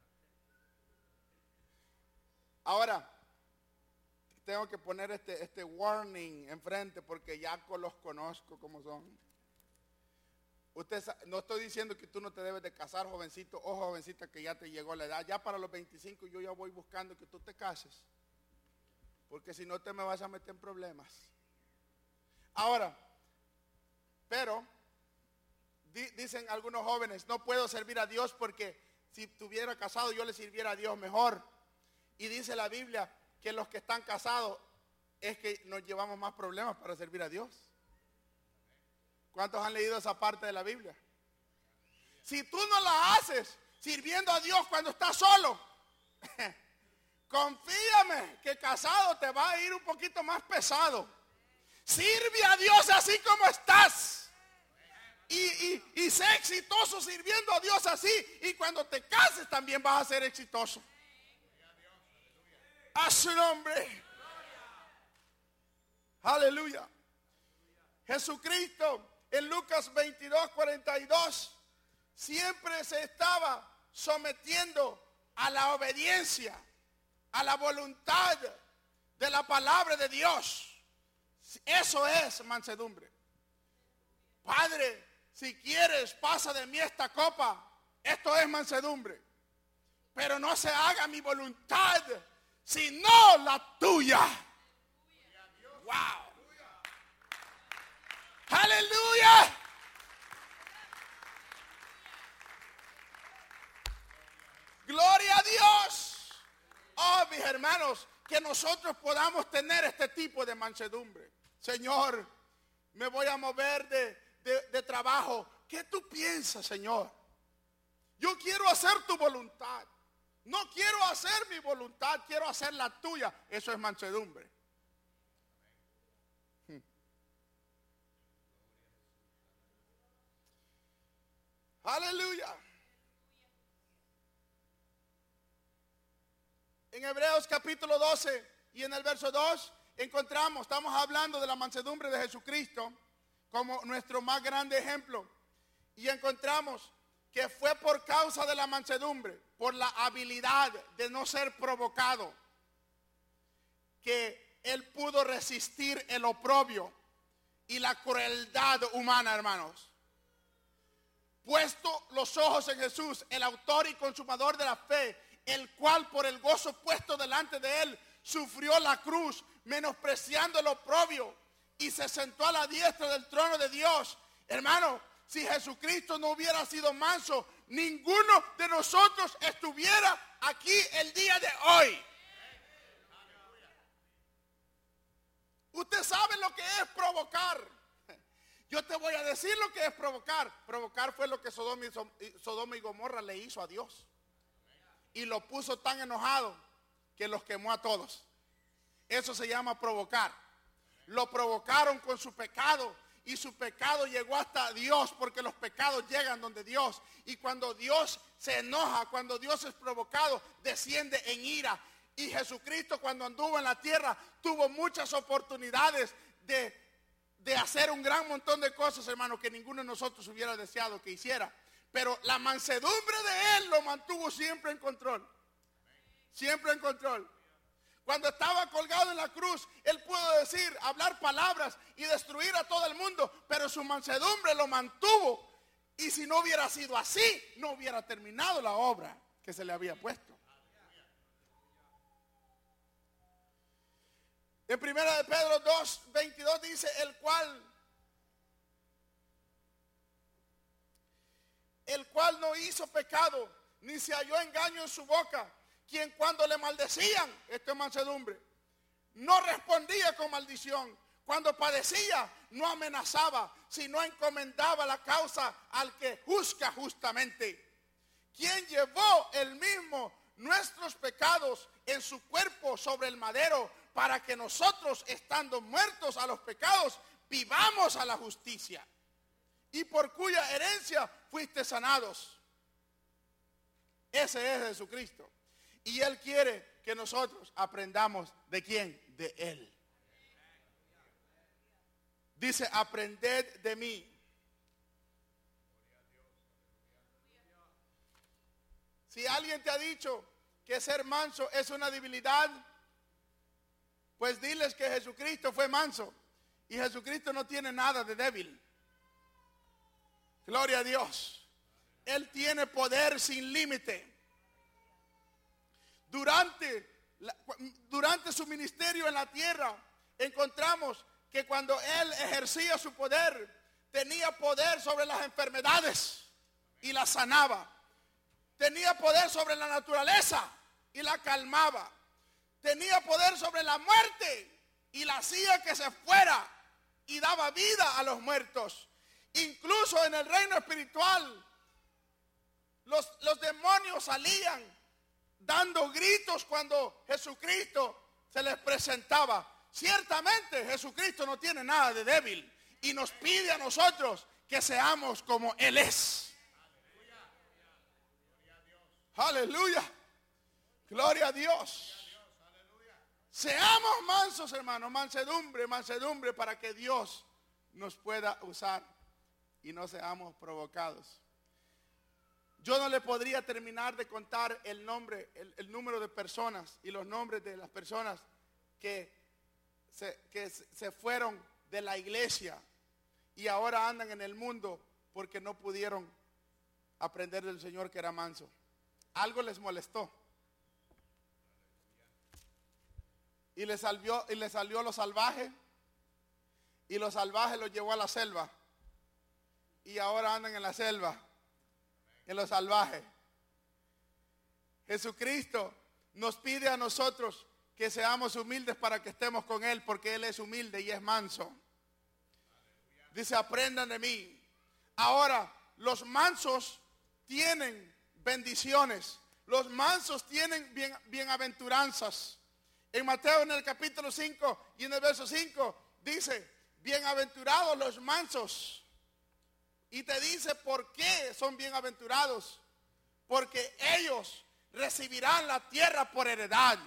Ahora, tengo que poner este, este warning enfrente porque ya los conozco como son. Usted, no estoy diciendo que tú no te debes de casar, jovencito o jovencita que ya te llegó la edad. Ya para los veinticinco yo ya voy buscando que tú te cases. Porque si no te me vas a meter en problemas. Ahora, pero, di, dicen algunos jóvenes, no puedo servir a Dios porque si estuviera casado yo le sirviera a Dios mejor. Y dice la Biblia que los que están casados es que nos llevamos más problemas para servir a Dios. ¿Cuántos han leído esa parte de la Biblia? Si tú no la haces sirviendo a Dios cuando estás solo, confíame que casado te va a ir un poquito más pesado. Sirve a Dios así como estás. Y, y, y sé exitoso sirviendo a Dios así. Y cuando te cases también vas a ser exitoso. A su nombre. Aleluya. Jesucristo en Lucas veintidós, cuarenta y dos siempre se estaba sometiendo a la obediencia, a la voluntad de la palabra de Dios. Eso es mansedumbre. Padre, si quieres, pasa de mí esta copa. Esto es mansedumbre. Pero no se haga mi voluntad, sino la tuya. Wow. Aleluya. Gloria a Dios. Oh, mis hermanos, que nosotros podamos tener este tipo de mansedumbre. Señor, me voy a mover de, de, de trabajo. ¿Qué tú piensas, Señor? Yo quiero hacer tu voluntad. No quiero hacer mi voluntad, quiero hacer la tuya. Eso es mansedumbre. Hmm. Aleluya. En Hebreos capítulo doce y en el verso dos encontramos, estamos hablando de la mansedumbre de Jesucristo como nuestro más grande ejemplo. Y encontramos que fue por causa de la mansedumbre, por la habilidad de no ser provocado, que él pudo resistir el oprobio y la crueldad humana, hermanos. Puesto los ojos en Jesús, el autor y consumador de la fe, el cual por el gozo puesto delante de él sufrió la cruz, menospreciando el oprobio, y se sentó a la diestra del trono de Dios. Hermano, si Jesucristo no hubiera sido manso, ninguno de nosotros estuviera aquí el día de hoy. Usted sabe lo que es provocar. Yo te voy a decir lo que es provocar. Provocar fue lo que Sodoma y, Sodoma y Gomorra le hizo a Dios. Y lo puso tan enojado que los quemó a todos. Eso se llama provocar. Lo provocaron con su pecado. Y su pecado llegó hasta Dios, porque los pecados llegan donde Dios. Y cuando Dios se enoja, cuando Dios es provocado, desciende en ira. Y Jesucristo, cuando anduvo en la tierra, tuvo muchas oportunidades de, de hacer un gran montón de cosas, hermano, que ninguno de nosotros hubiera deseado que hiciera. Pero la mansedumbre de él lo mantuvo siempre en control. Siempre en control. Cuando estaba colgado en la cruz, él pudo decir, hablar palabras y destruir a todo el mundo, pero su mansedumbre lo mantuvo. Y si no hubiera sido así, no hubiera terminado la obra que se le había puesto. En primera de Pedro dos, veintidós dice, el cual, el cual no hizo pecado, ni se halló engaño en su boca, quien cuando le maldecían, esto es mansedumbre, no respondía con maldición. Cuando padecía, no amenazaba, sino encomendaba la causa al que juzga justamente. Quien llevó el mismo nuestros pecados en su cuerpo sobre el madero, para que nosotros, estando muertos a los pecados, vivamos a la justicia. Y por cuya herencia fuiste sanados. Ese es Jesucristo. Y Él quiere que nosotros aprendamos ¿de quién? De Él. Dice, aprended de mí. Si alguien te ha dicho que ser manso es una debilidad, pues diles que Jesucristo fue manso. Y Jesucristo no tiene nada de débil. Gloria a Dios. Él tiene poder sin límite. Durante, la, durante su ministerio en la tierra, encontramos que cuando Él ejercía su poder, tenía poder sobre las enfermedades y las sanaba. Tenía poder sobre la naturaleza y la calmaba. Tenía poder sobre la muerte y la hacía que se fuera y daba vida a los muertos. Incluso en el reino espiritual, los, los demonios salían dando gritos cuando Jesucristo se les presentaba. Ciertamente Jesucristo no tiene nada de débil y nos pide a nosotros que seamos como Él es. Aleluya. Gloria a Dios. Seamos mansos, hermanos. Mansedumbre, mansedumbre para que Dios nos pueda usar y no seamos provocados. Yo no le podría terminar de contar el nombre, el, el número de personas y los nombres de las personas que se, que se fueron de la iglesia y ahora andan en el mundo porque no pudieron aprender del Señor que era manso. Algo les molestó. Y le salió, y le salió lo salvaje. Y lo salvaje los llevó a la selva. Y ahora andan en la selva. En lo salvaje. Jesucristo nos pide a nosotros que seamos humildes para que estemos con Él, porque Él es humilde y es manso. Dice, aprendan de mí. Ahora, los mansos tienen bendiciones. Los mansos tienen bien, bienaventuranzas. En Mateo, en el capítulo cinco y en el verso cinco, dice, bienaventurados los mansos. Y te dice por qué son bienaventurados. Porque ellos recibirán la tierra por heredad.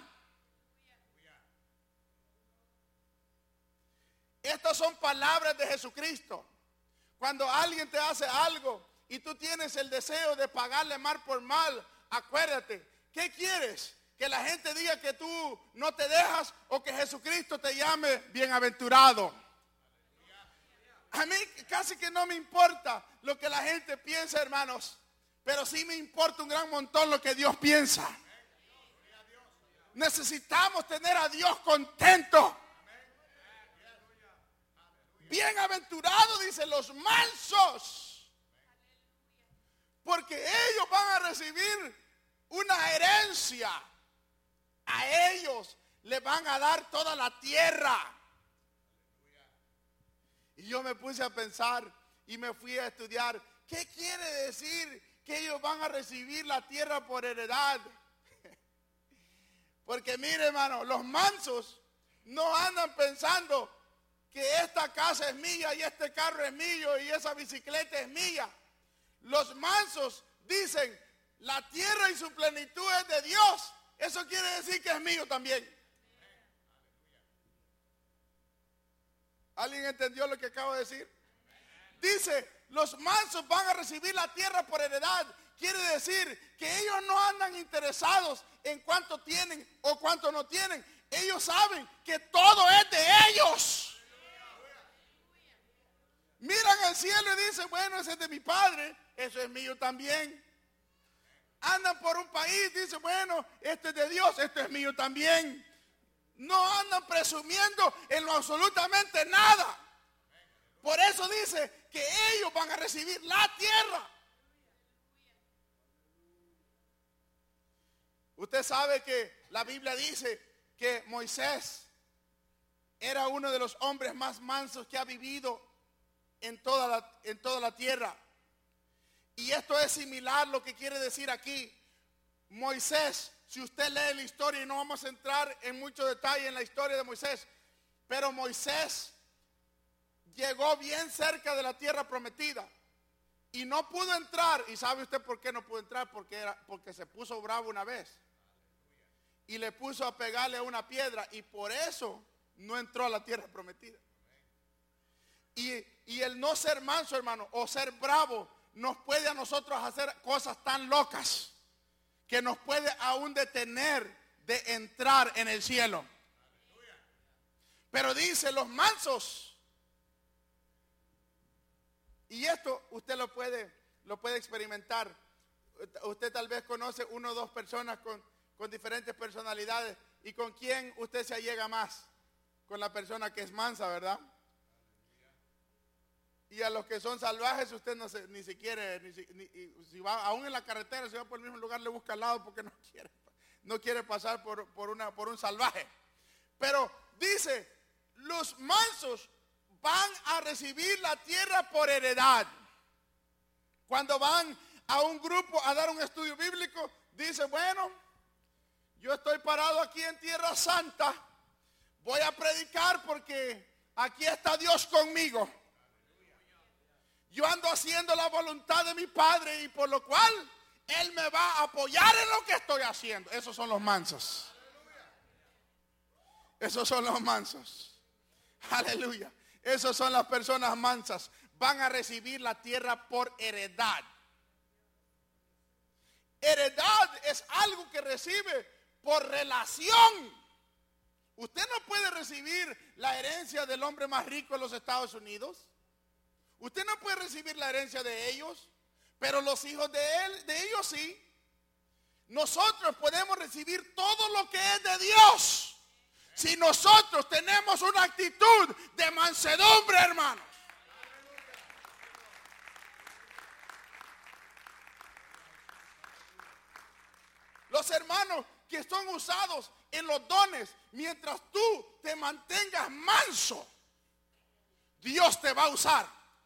Estas son palabras de Jesucristo. Cuando alguien te hace algo y tú tienes el deseo de pagarle mal por mal, acuérdate, ¿qué quieres? Que la gente diga que tú no te dejas o que Jesucristo te llame bienaventurado. A mí casi que no me importa lo que la gente piensa, hermanos, pero sí me importa un gran montón lo que Dios piensa. Necesitamos tener a Dios contento. Bienaventurados, dice, los mansos, porque ellos van a recibir una herencia. A ellos les van a dar toda la tierra. Y yo me puse a pensar y me fui a estudiar, ¿qué quiere decir que ellos van a recibir la tierra por heredad? Porque mire, hermano, los mansos no andan pensando que esta casa es mía y este carro es mío y esa bicicleta es mía. Los mansos dicen, la tierra y su plenitud es de Dios. Eso quiere decir que es mío también. ¿Alguien entendió lo que acabo de decir? Dice, los mansos van a recibir la tierra por heredad. Quiere decir que ellos no andan interesados en cuánto tienen o cuánto no tienen. Ellos saben que todo es de ellos. Miran al cielo y dicen, bueno, ese es de mi padre, eso es mío también. Andan por un país, dicen, bueno, este es de Dios, esto es mío también. No andan presumiendo en lo absolutamente nada. Por eso dice que ellos van a recibir la tierra. Usted sabe que la Biblia dice que Moisés era uno de los hombres más mansos que ha vivido en toda la, en toda la tierra. Y esto es similar lo que quiere decir aquí. Moisés, si usted lee la historia, y no vamos a entrar en mucho detalle en la historia de Moisés, pero Moisés llegó bien cerca de la tierra prometida y no pudo entrar. ¿Y sabe usted por qué no pudo entrar? Porque, era, porque se puso bravo una vez y le puso a pegarle a una piedra, y por eso no entró a la tierra prometida. Y, y el no ser manso, hermano, o ser bravo, nos puede a nosotros hacer cosas tan locas que nos puede aún detener de entrar en el cielo. Pero dice, los mansos, y esto usted lo puede, lo puede experimentar. Usted tal vez conoce uno o dos personas con, con diferentes personalidades. ¿Y con quién usted se allega más? Con la persona que es mansa, ¿verdad? Y a los que son salvajes usted no se, ni siquiera, ni, ni, si va aún en la carretera, si va por el mismo lugar, le busca al lado porque no quiere, no quiere pasar por, por, una, por un salvaje. Pero dice, los mansos van a recibir la tierra por heredad. Cuando van a un grupo a dar un estudio bíblico, dice, bueno, yo estoy parado aquí en Tierra Santa, voy a predicar porque aquí está Dios conmigo. Yo ando haciendo la voluntad de mi Padre y por lo cual Él me va a apoyar en lo que estoy haciendo. Esos son los mansos. Esos son los mansos. Aleluya. Esos son las personas mansas. Van a recibir la tierra por heredad. Heredad es algo que recibe por relación. Usted no puede recibir la herencia del hombre más rico de los Estados Unidos. Usted no puede recibir la herencia de ellos, pero los hijos de él, de ellos sí. Nosotros podemos recibir todo lo que es de Dios si nosotros tenemos una actitud de mansedumbre, hermanos. Los hermanos que son usados en los dones, mientras tú te mantengas manso, Dios te va a usar.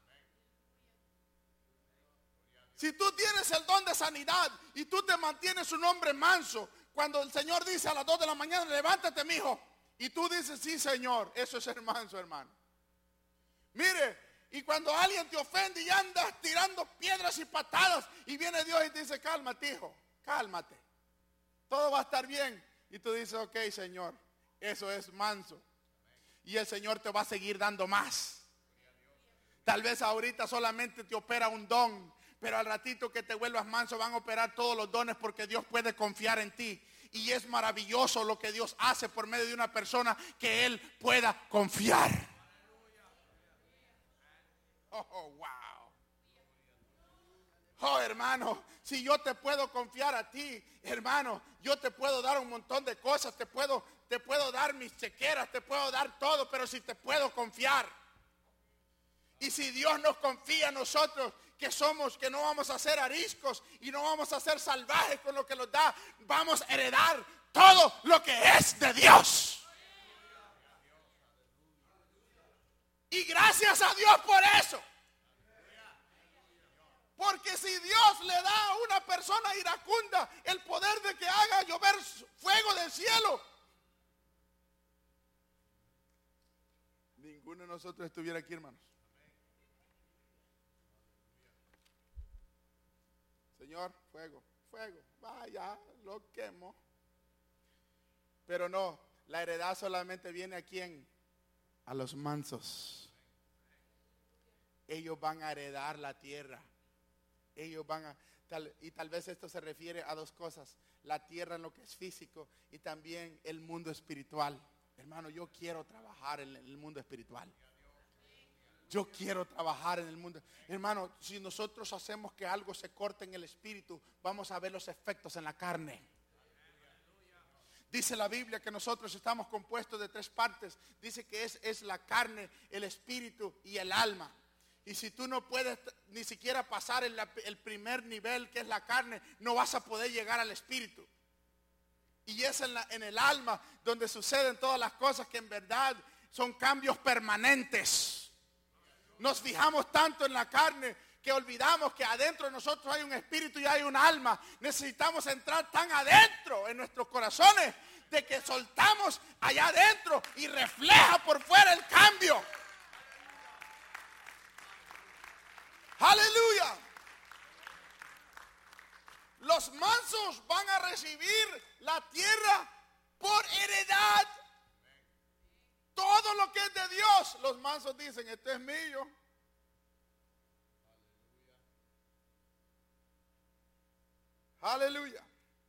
Si tú tienes el don de sanidad y tú te mantienes un hombre manso, cuando el Señor dice a las dos de la mañana, levántate, mijo, y tú dices, sí, Señor, eso es ser manso, hermano. Mire, y cuando alguien te ofende y andas tirando piedras y patadas, y viene Dios y te dice, cálmate, hijo, cálmate, todo va a estar bien. Y tú dices, ok, Señor, eso es manso. Y el Señor te va a seguir dando más. Tal vez ahorita solamente te opera un don, pero al ratito que te vuelvas manso van a operar todos los dones, porque Dios puede confiar en ti. Y es maravilloso lo que Dios hace por medio de una persona que Él pueda confiar. Oh, wow. Oh, hermano, si yo te puedo confiar a ti, hermano, yo te puedo dar un montón de cosas, te puedo, te puedo dar mis chequeras, te puedo dar todo, pero si te puedo confiar. Y si Dios nos confía a nosotros, que somos, que no vamos a ser ariscos y no vamos a ser salvajes con lo que nos da, vamos a heredar todo lo que es de Dios. Y gracias a Dios por eso. Porque si Dios le da a una persona iracunda el poder de que haga llover fuego del cielo, ninguno de nosotros estuviera aquí, hermanos. Señor, fuego, fuego, vaya, lo quemo. Pero no, la heredad solamente viene a quién, a los mansos. Ellos van a heredar la tierra. Ellos van a, tal, y tal vez esto se refiere a dos cosas: la tierra en lo que es físico y también el mundo espiritual. Hermano, yo quiero trabajar en el mundo espiritual. Yo quiero trabajar en el mundo. Hermano, si nosotros hacemos que algo se corte en el espíritu, vamos a ver los efectos en la carne. Dice la Biblia que nosotros estamos compuestos de tres partes. Dice que es, es la carne, el espíritu y el alma. Y si tú no puedes ni siquiera pasar el, el primer nivel, que es la carne, no vas a poder llegar al espíritu. Y es en, la, en el alma donde suceden todas las cosas que en verdad son cambios permanentes. Nos fijamos tanto en la carne que olvidamos que adentro de nosotros hay un espíritu y hay un alma. Necesitamos entrar tan adentro en nuestros corazones de que soltamos allá adentro y refleja por fuera el cambio. Aleluya. Los mansos van a recibir la tierra por heredad. Todo lo que es de Dios, los mansos dicen, este es mío. Aleluya.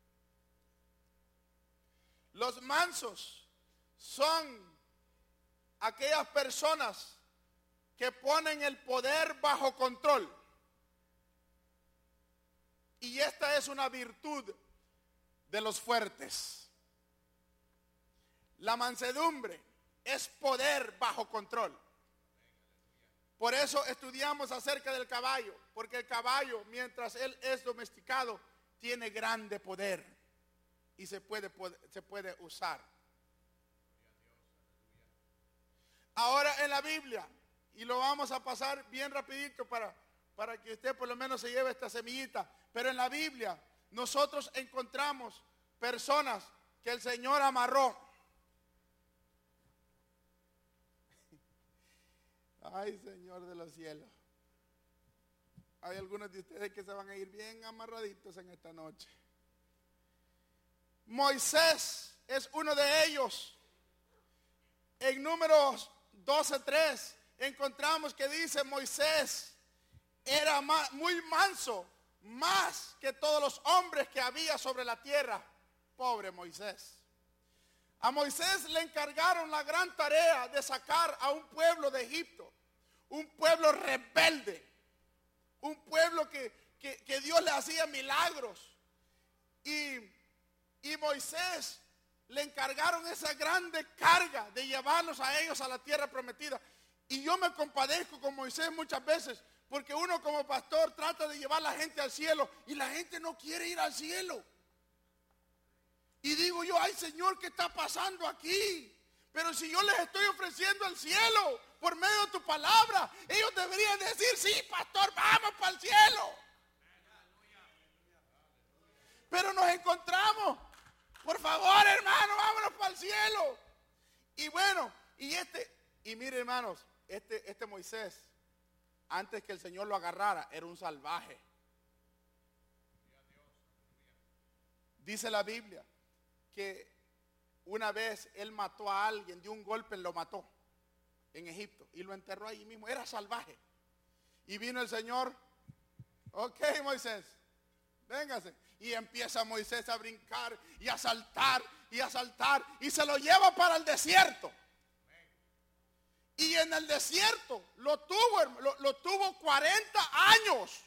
Los mansos son aquellas personas que ponen el poder bajo control. Y esta es una virtud de los fuertes. La mansedumbre es poder bajo control. Por eso estudiamos acerca del caballo, porque el caballo, mientras él es domesticado, tiene grande poder y se puede, se puede usar. Ahora en la Biblia, y lo vamos a pasar bien rapidito para, para que usted por lo menos se lleve esta semillita, pero en la Biblia nosotros encontramos personas que el Señor amarró. Ay, Señor de los cielos. Hay algunos de ustedes que se van a ir bien amarraditos en esta noche. Moisés es uno de ellos. En Números doce tres encontramos que dice: Moisés era muy manso, más que todos los hombres que había sobre la tierra. Pobre Moisés. A Moisés le encargaron la gran tarea de sacar a un pueblo de Egipto, un pueblo rebelde, un pueblo que, que, que Dios le hacía milagros. Y, y Moisés le encargaron esa grande carga de llevarlos a ellos a la tierra prometida. Y yo me compadezco con Moisés muchas veces, porque uno como pastor trata de llevar a la gente al cielo y la gente no quiere ir al cielo. Y digo yo, ay Señor, ¿qué está pasando aquí? Pero si yo les estoy ofreciendo el cielo por medio de tu palabra, ellos deberían decir, sí, pastor, vamos para el cielo. Pero nos encontramos, por favor, hermano, vámonos para el cielo. Y bueno, y este, y mire, hermanos, este, este Moisés, antes que el Señor lo agarrara, era un salvaje. Dice la Biblia que una vez él mató a alguien, de un golpe lo mató en Egipto y lo enterró ahí mismo. Era salvaje. Y vino el Señor, ok Moisés, véngase. Y empieza Moisés a brincar y a saltar y a saltar y se lo lleva para el desierto. Y en el desierto lo tuvo, lo, lo tuvo cuarenta años.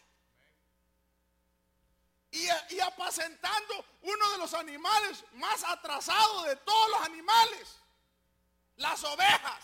Y, y apacentando uno de los animales más atrasados de todos los animales, las ovejas.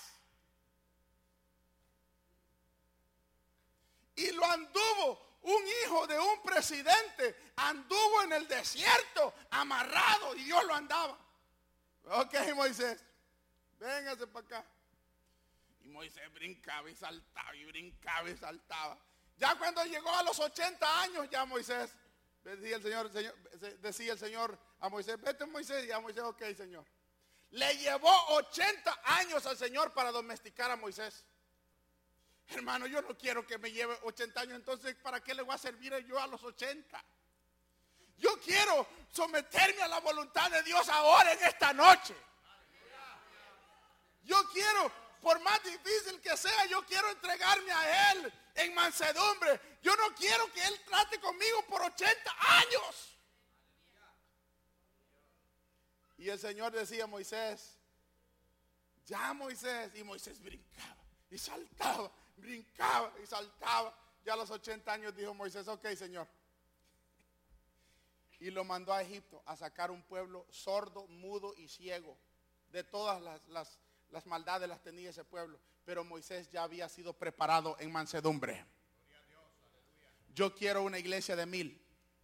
Y lo anduvo, un hijo de un presidente, anduvo en el desierto amarrado y Dios lo andaba. Ok, Moisés, véngase para acá. Y Moisés brincaba y saltaba y brincaba y saltaba. Ya cuando llegó a los ochenta años, ya Moisés, decía el Señor, señor, decía el Señor a Moisés, vete Moisés, y a Moisés, ok Señor. Le llevó ochenta años al Señor para domesticar a Moisés. Hermano, yo no quiero que me lleve ochenta años, entonces ¿para qué le voy a servir yo a los ochenta? Yo quiero someterme a la voluntad de Dios ahora en esta noche. Yo quiero, por más difícil que sea, yo quiero entregarme a Él en mansedumbre. Yo no quiero que Él trate conmigo por ochenta años. Y el Señor decía a Moisés, ya Moisés, y Moisés brincaba y saltaba, brincaba y saltaba. Ya a los ochenta años dijo Moisés, ok Señor. Y lo mandó a Egipto a sacar un pueblo sordo, mudo y ciego. De todas las, las, las maldades las tenía ese pueblo. Pero Moisés ya había sido preparado en mansedumbre. Yo quiero una iglesia de mil.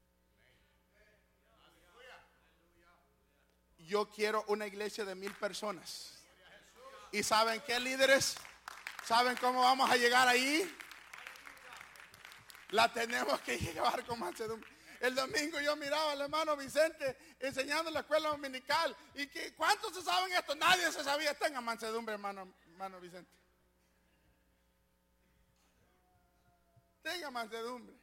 Yo quiero una iglesia de mil personas. ¿Y saben qué, líderes? ¿Saben cómo vamos a llegar ahí? La tenemos que llevar con mansedumbre. El domingo yo miraba al hermano Vicente enseñando en la escuela dominical. ¿Y que, cuántos se saben esto? Nadie se sabía. Tenga mansedumbre, hermano, hermano Vicente. Tenga mansedumbre.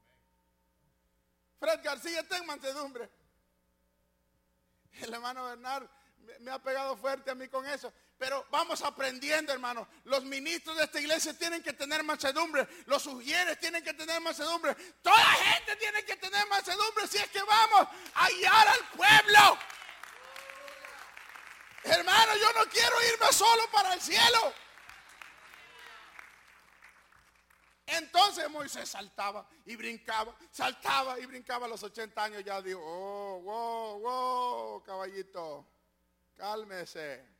Fred García, tenga mansedumbre. El hermano Bernard me, me ha pegado fuerte a mí con eso. Pero vamos aprendiendo, hermano. Los ministros de esta iglesia tienen que tener mansedumbre. Los sugieres tienen que tener mansedumbre. Toda gente tiene que tener mansedumbre si es que vamos a guiar al pueblo. Hermano, yo no quiero irme solo para el cielo. Entonces Moisés saltaba y brincaba, saltaba y brincaba. A los ochenta años ya dijo, oh, wow, wow, caballito, cálmese.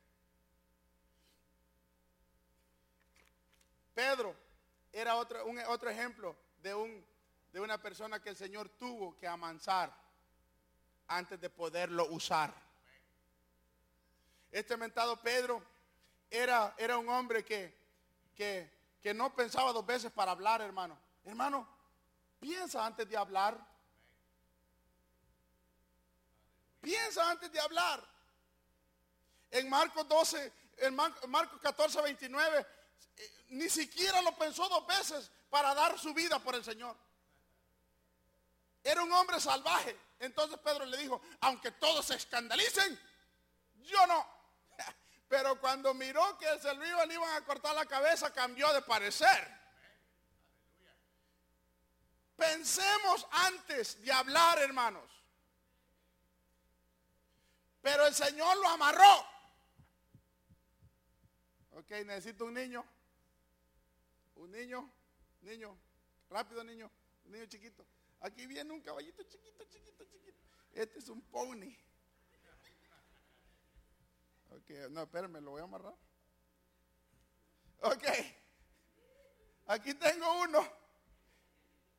Pedro era otro, un, otro ejemplo de, un, de una persona que el Señor tuvo que amansar antes de poderlo usar. Este mentado Pedro era, era un hombre que, que, que no pensaba dos veces para hablar, hermano. Hermano, piensa antes de hablar. Piensa antes de hablar. En Marcos doce, en Marcos catorce, veintinueve, ni siquiera lo pensó dos veces para dar su vida por el Señor. Era un hombre salvaje. Entonces Pedro le dijo, aunque todos se escandalicen, yo no. Pero cuando miró que se lo iban, le iban a cortar la cabeza, cambió de parecer. Pensemos antes de hablar, hermanos. Pero el Señor lo amarró. Ok, necesito un niño. Un niño, niño, rápido niño, un niño chiquito. Aquí viene un caballito chiquito, chiquito, chiquito. Este es un pony. Ok, no, espérame, lo voy a amarrar. Ok, aquí tengo uno.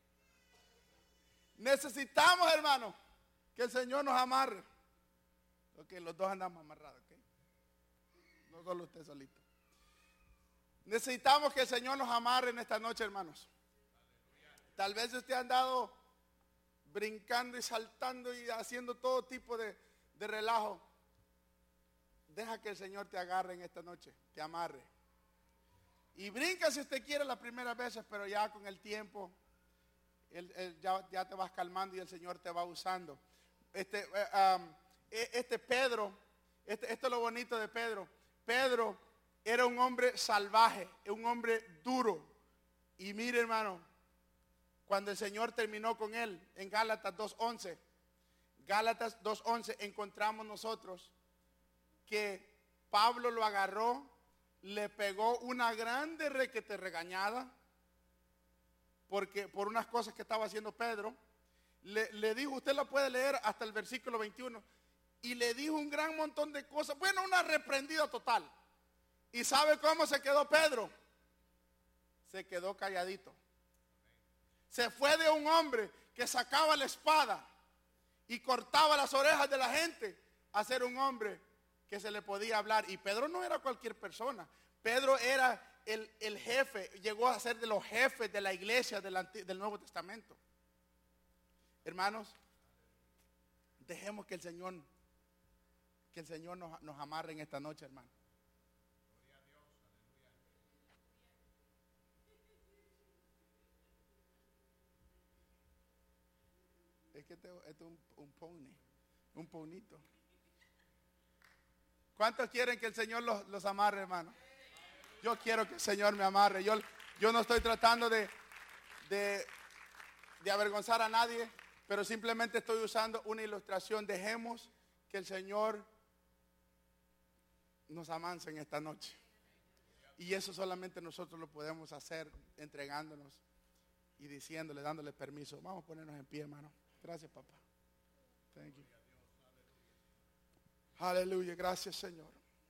Necesitamos, hermano, que el Señor nos amarre. Ok, los dos andamos amarrados, ok. No solo usted solito. Necesitamos que el Señor nos amarre en esta noche, hermanos. Tal vez usted ha andado brincando y saltando y haciendo todo tipo de, de relajo. Deja que el Señor te agarre en esta noche, te amarre. Y brinca si usted quiere las primeras veces, pero ya con el tiempo, él, él, ya, ya te vas calmando y el Señor te va usando. Este, uh, um, este Pedro, este, esto es lo bonito de Pedro. Pedro era un hombre salvaje, un hombre duro. Y mire, hermano, cuando el Señor terminó con él, en Gálatas dos once, Gálatas dos once, encontramos nosotros que Pablo lo agarró, le pegó una grande requete regañada, porque por unas cosas que estaba haciendo Pedro, le, le dijo, usted lo puede leer hasta el versículo veintiuno, y le dijo un gran montón de cosas, bueno, una reprendida total. ¿Y sabe cómo se quedó Pedro? Se quedó calladito. Se fue de un hombre que sacaba la espada y cortaba las orejas de la gente a ser un hombre que se le podía hablar. Y Pedro no era cualquier persona. Pedro era el, el jefe, llegó a ser de los jefes de la iglesia del, del Nuevo Testamento. Hermanos, dejemos que el Señor, que el Señor nos, nos amarre en esta noche, hermano. Es que este, este es un, un pony, un ponito. ¿Cuántos quieren que el Señor los, los amarre, hermano? Yo quiero que el Señor me amarre. Yo, yo no estoy tratando de, de, de avergonzar a nadie, pero simplemente estoy usando una ilustración. Dejemos que el Señor nos amanse en esta noche. Y eso solamente nosotros lo podemos hacer entregándonos y diciéndole, dándole permiso. Vamos a ponernos en pie, hermano. Gracias, papá. Thank you. Aleluya, gracias, Señor.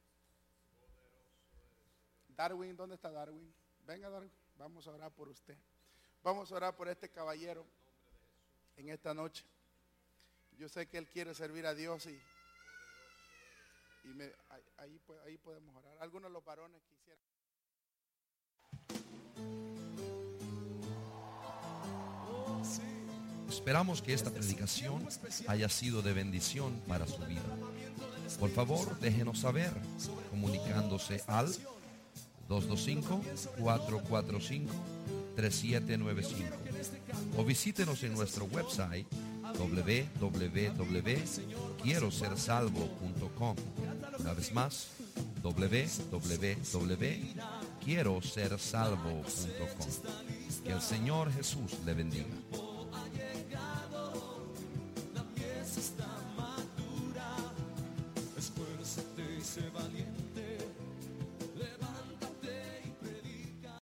Darwin, ¿dónde está Darwin? Venga, Darwin, vamos a orar por usted. Vamos a orar por este caballero en esta noche. Yo sé que él quiere servir a Dios y, y me, ahí, ahí, ahí podemos orar. Algunos de los varones quisieran.
Esperamos que esta predicación haya sido de bendición para su vida. Por favor, déjenos saber comunicándose al dos dos cinco, cuatro cuatro cinco, tres siete nueve cinco o visítenos en nuestro website doble u doble u doble u punto quiero ser salvo punto com. Una vez más, doble u doble u doble u punto quiero ser salvo punto com. Que el Señor Jesús le bendiga.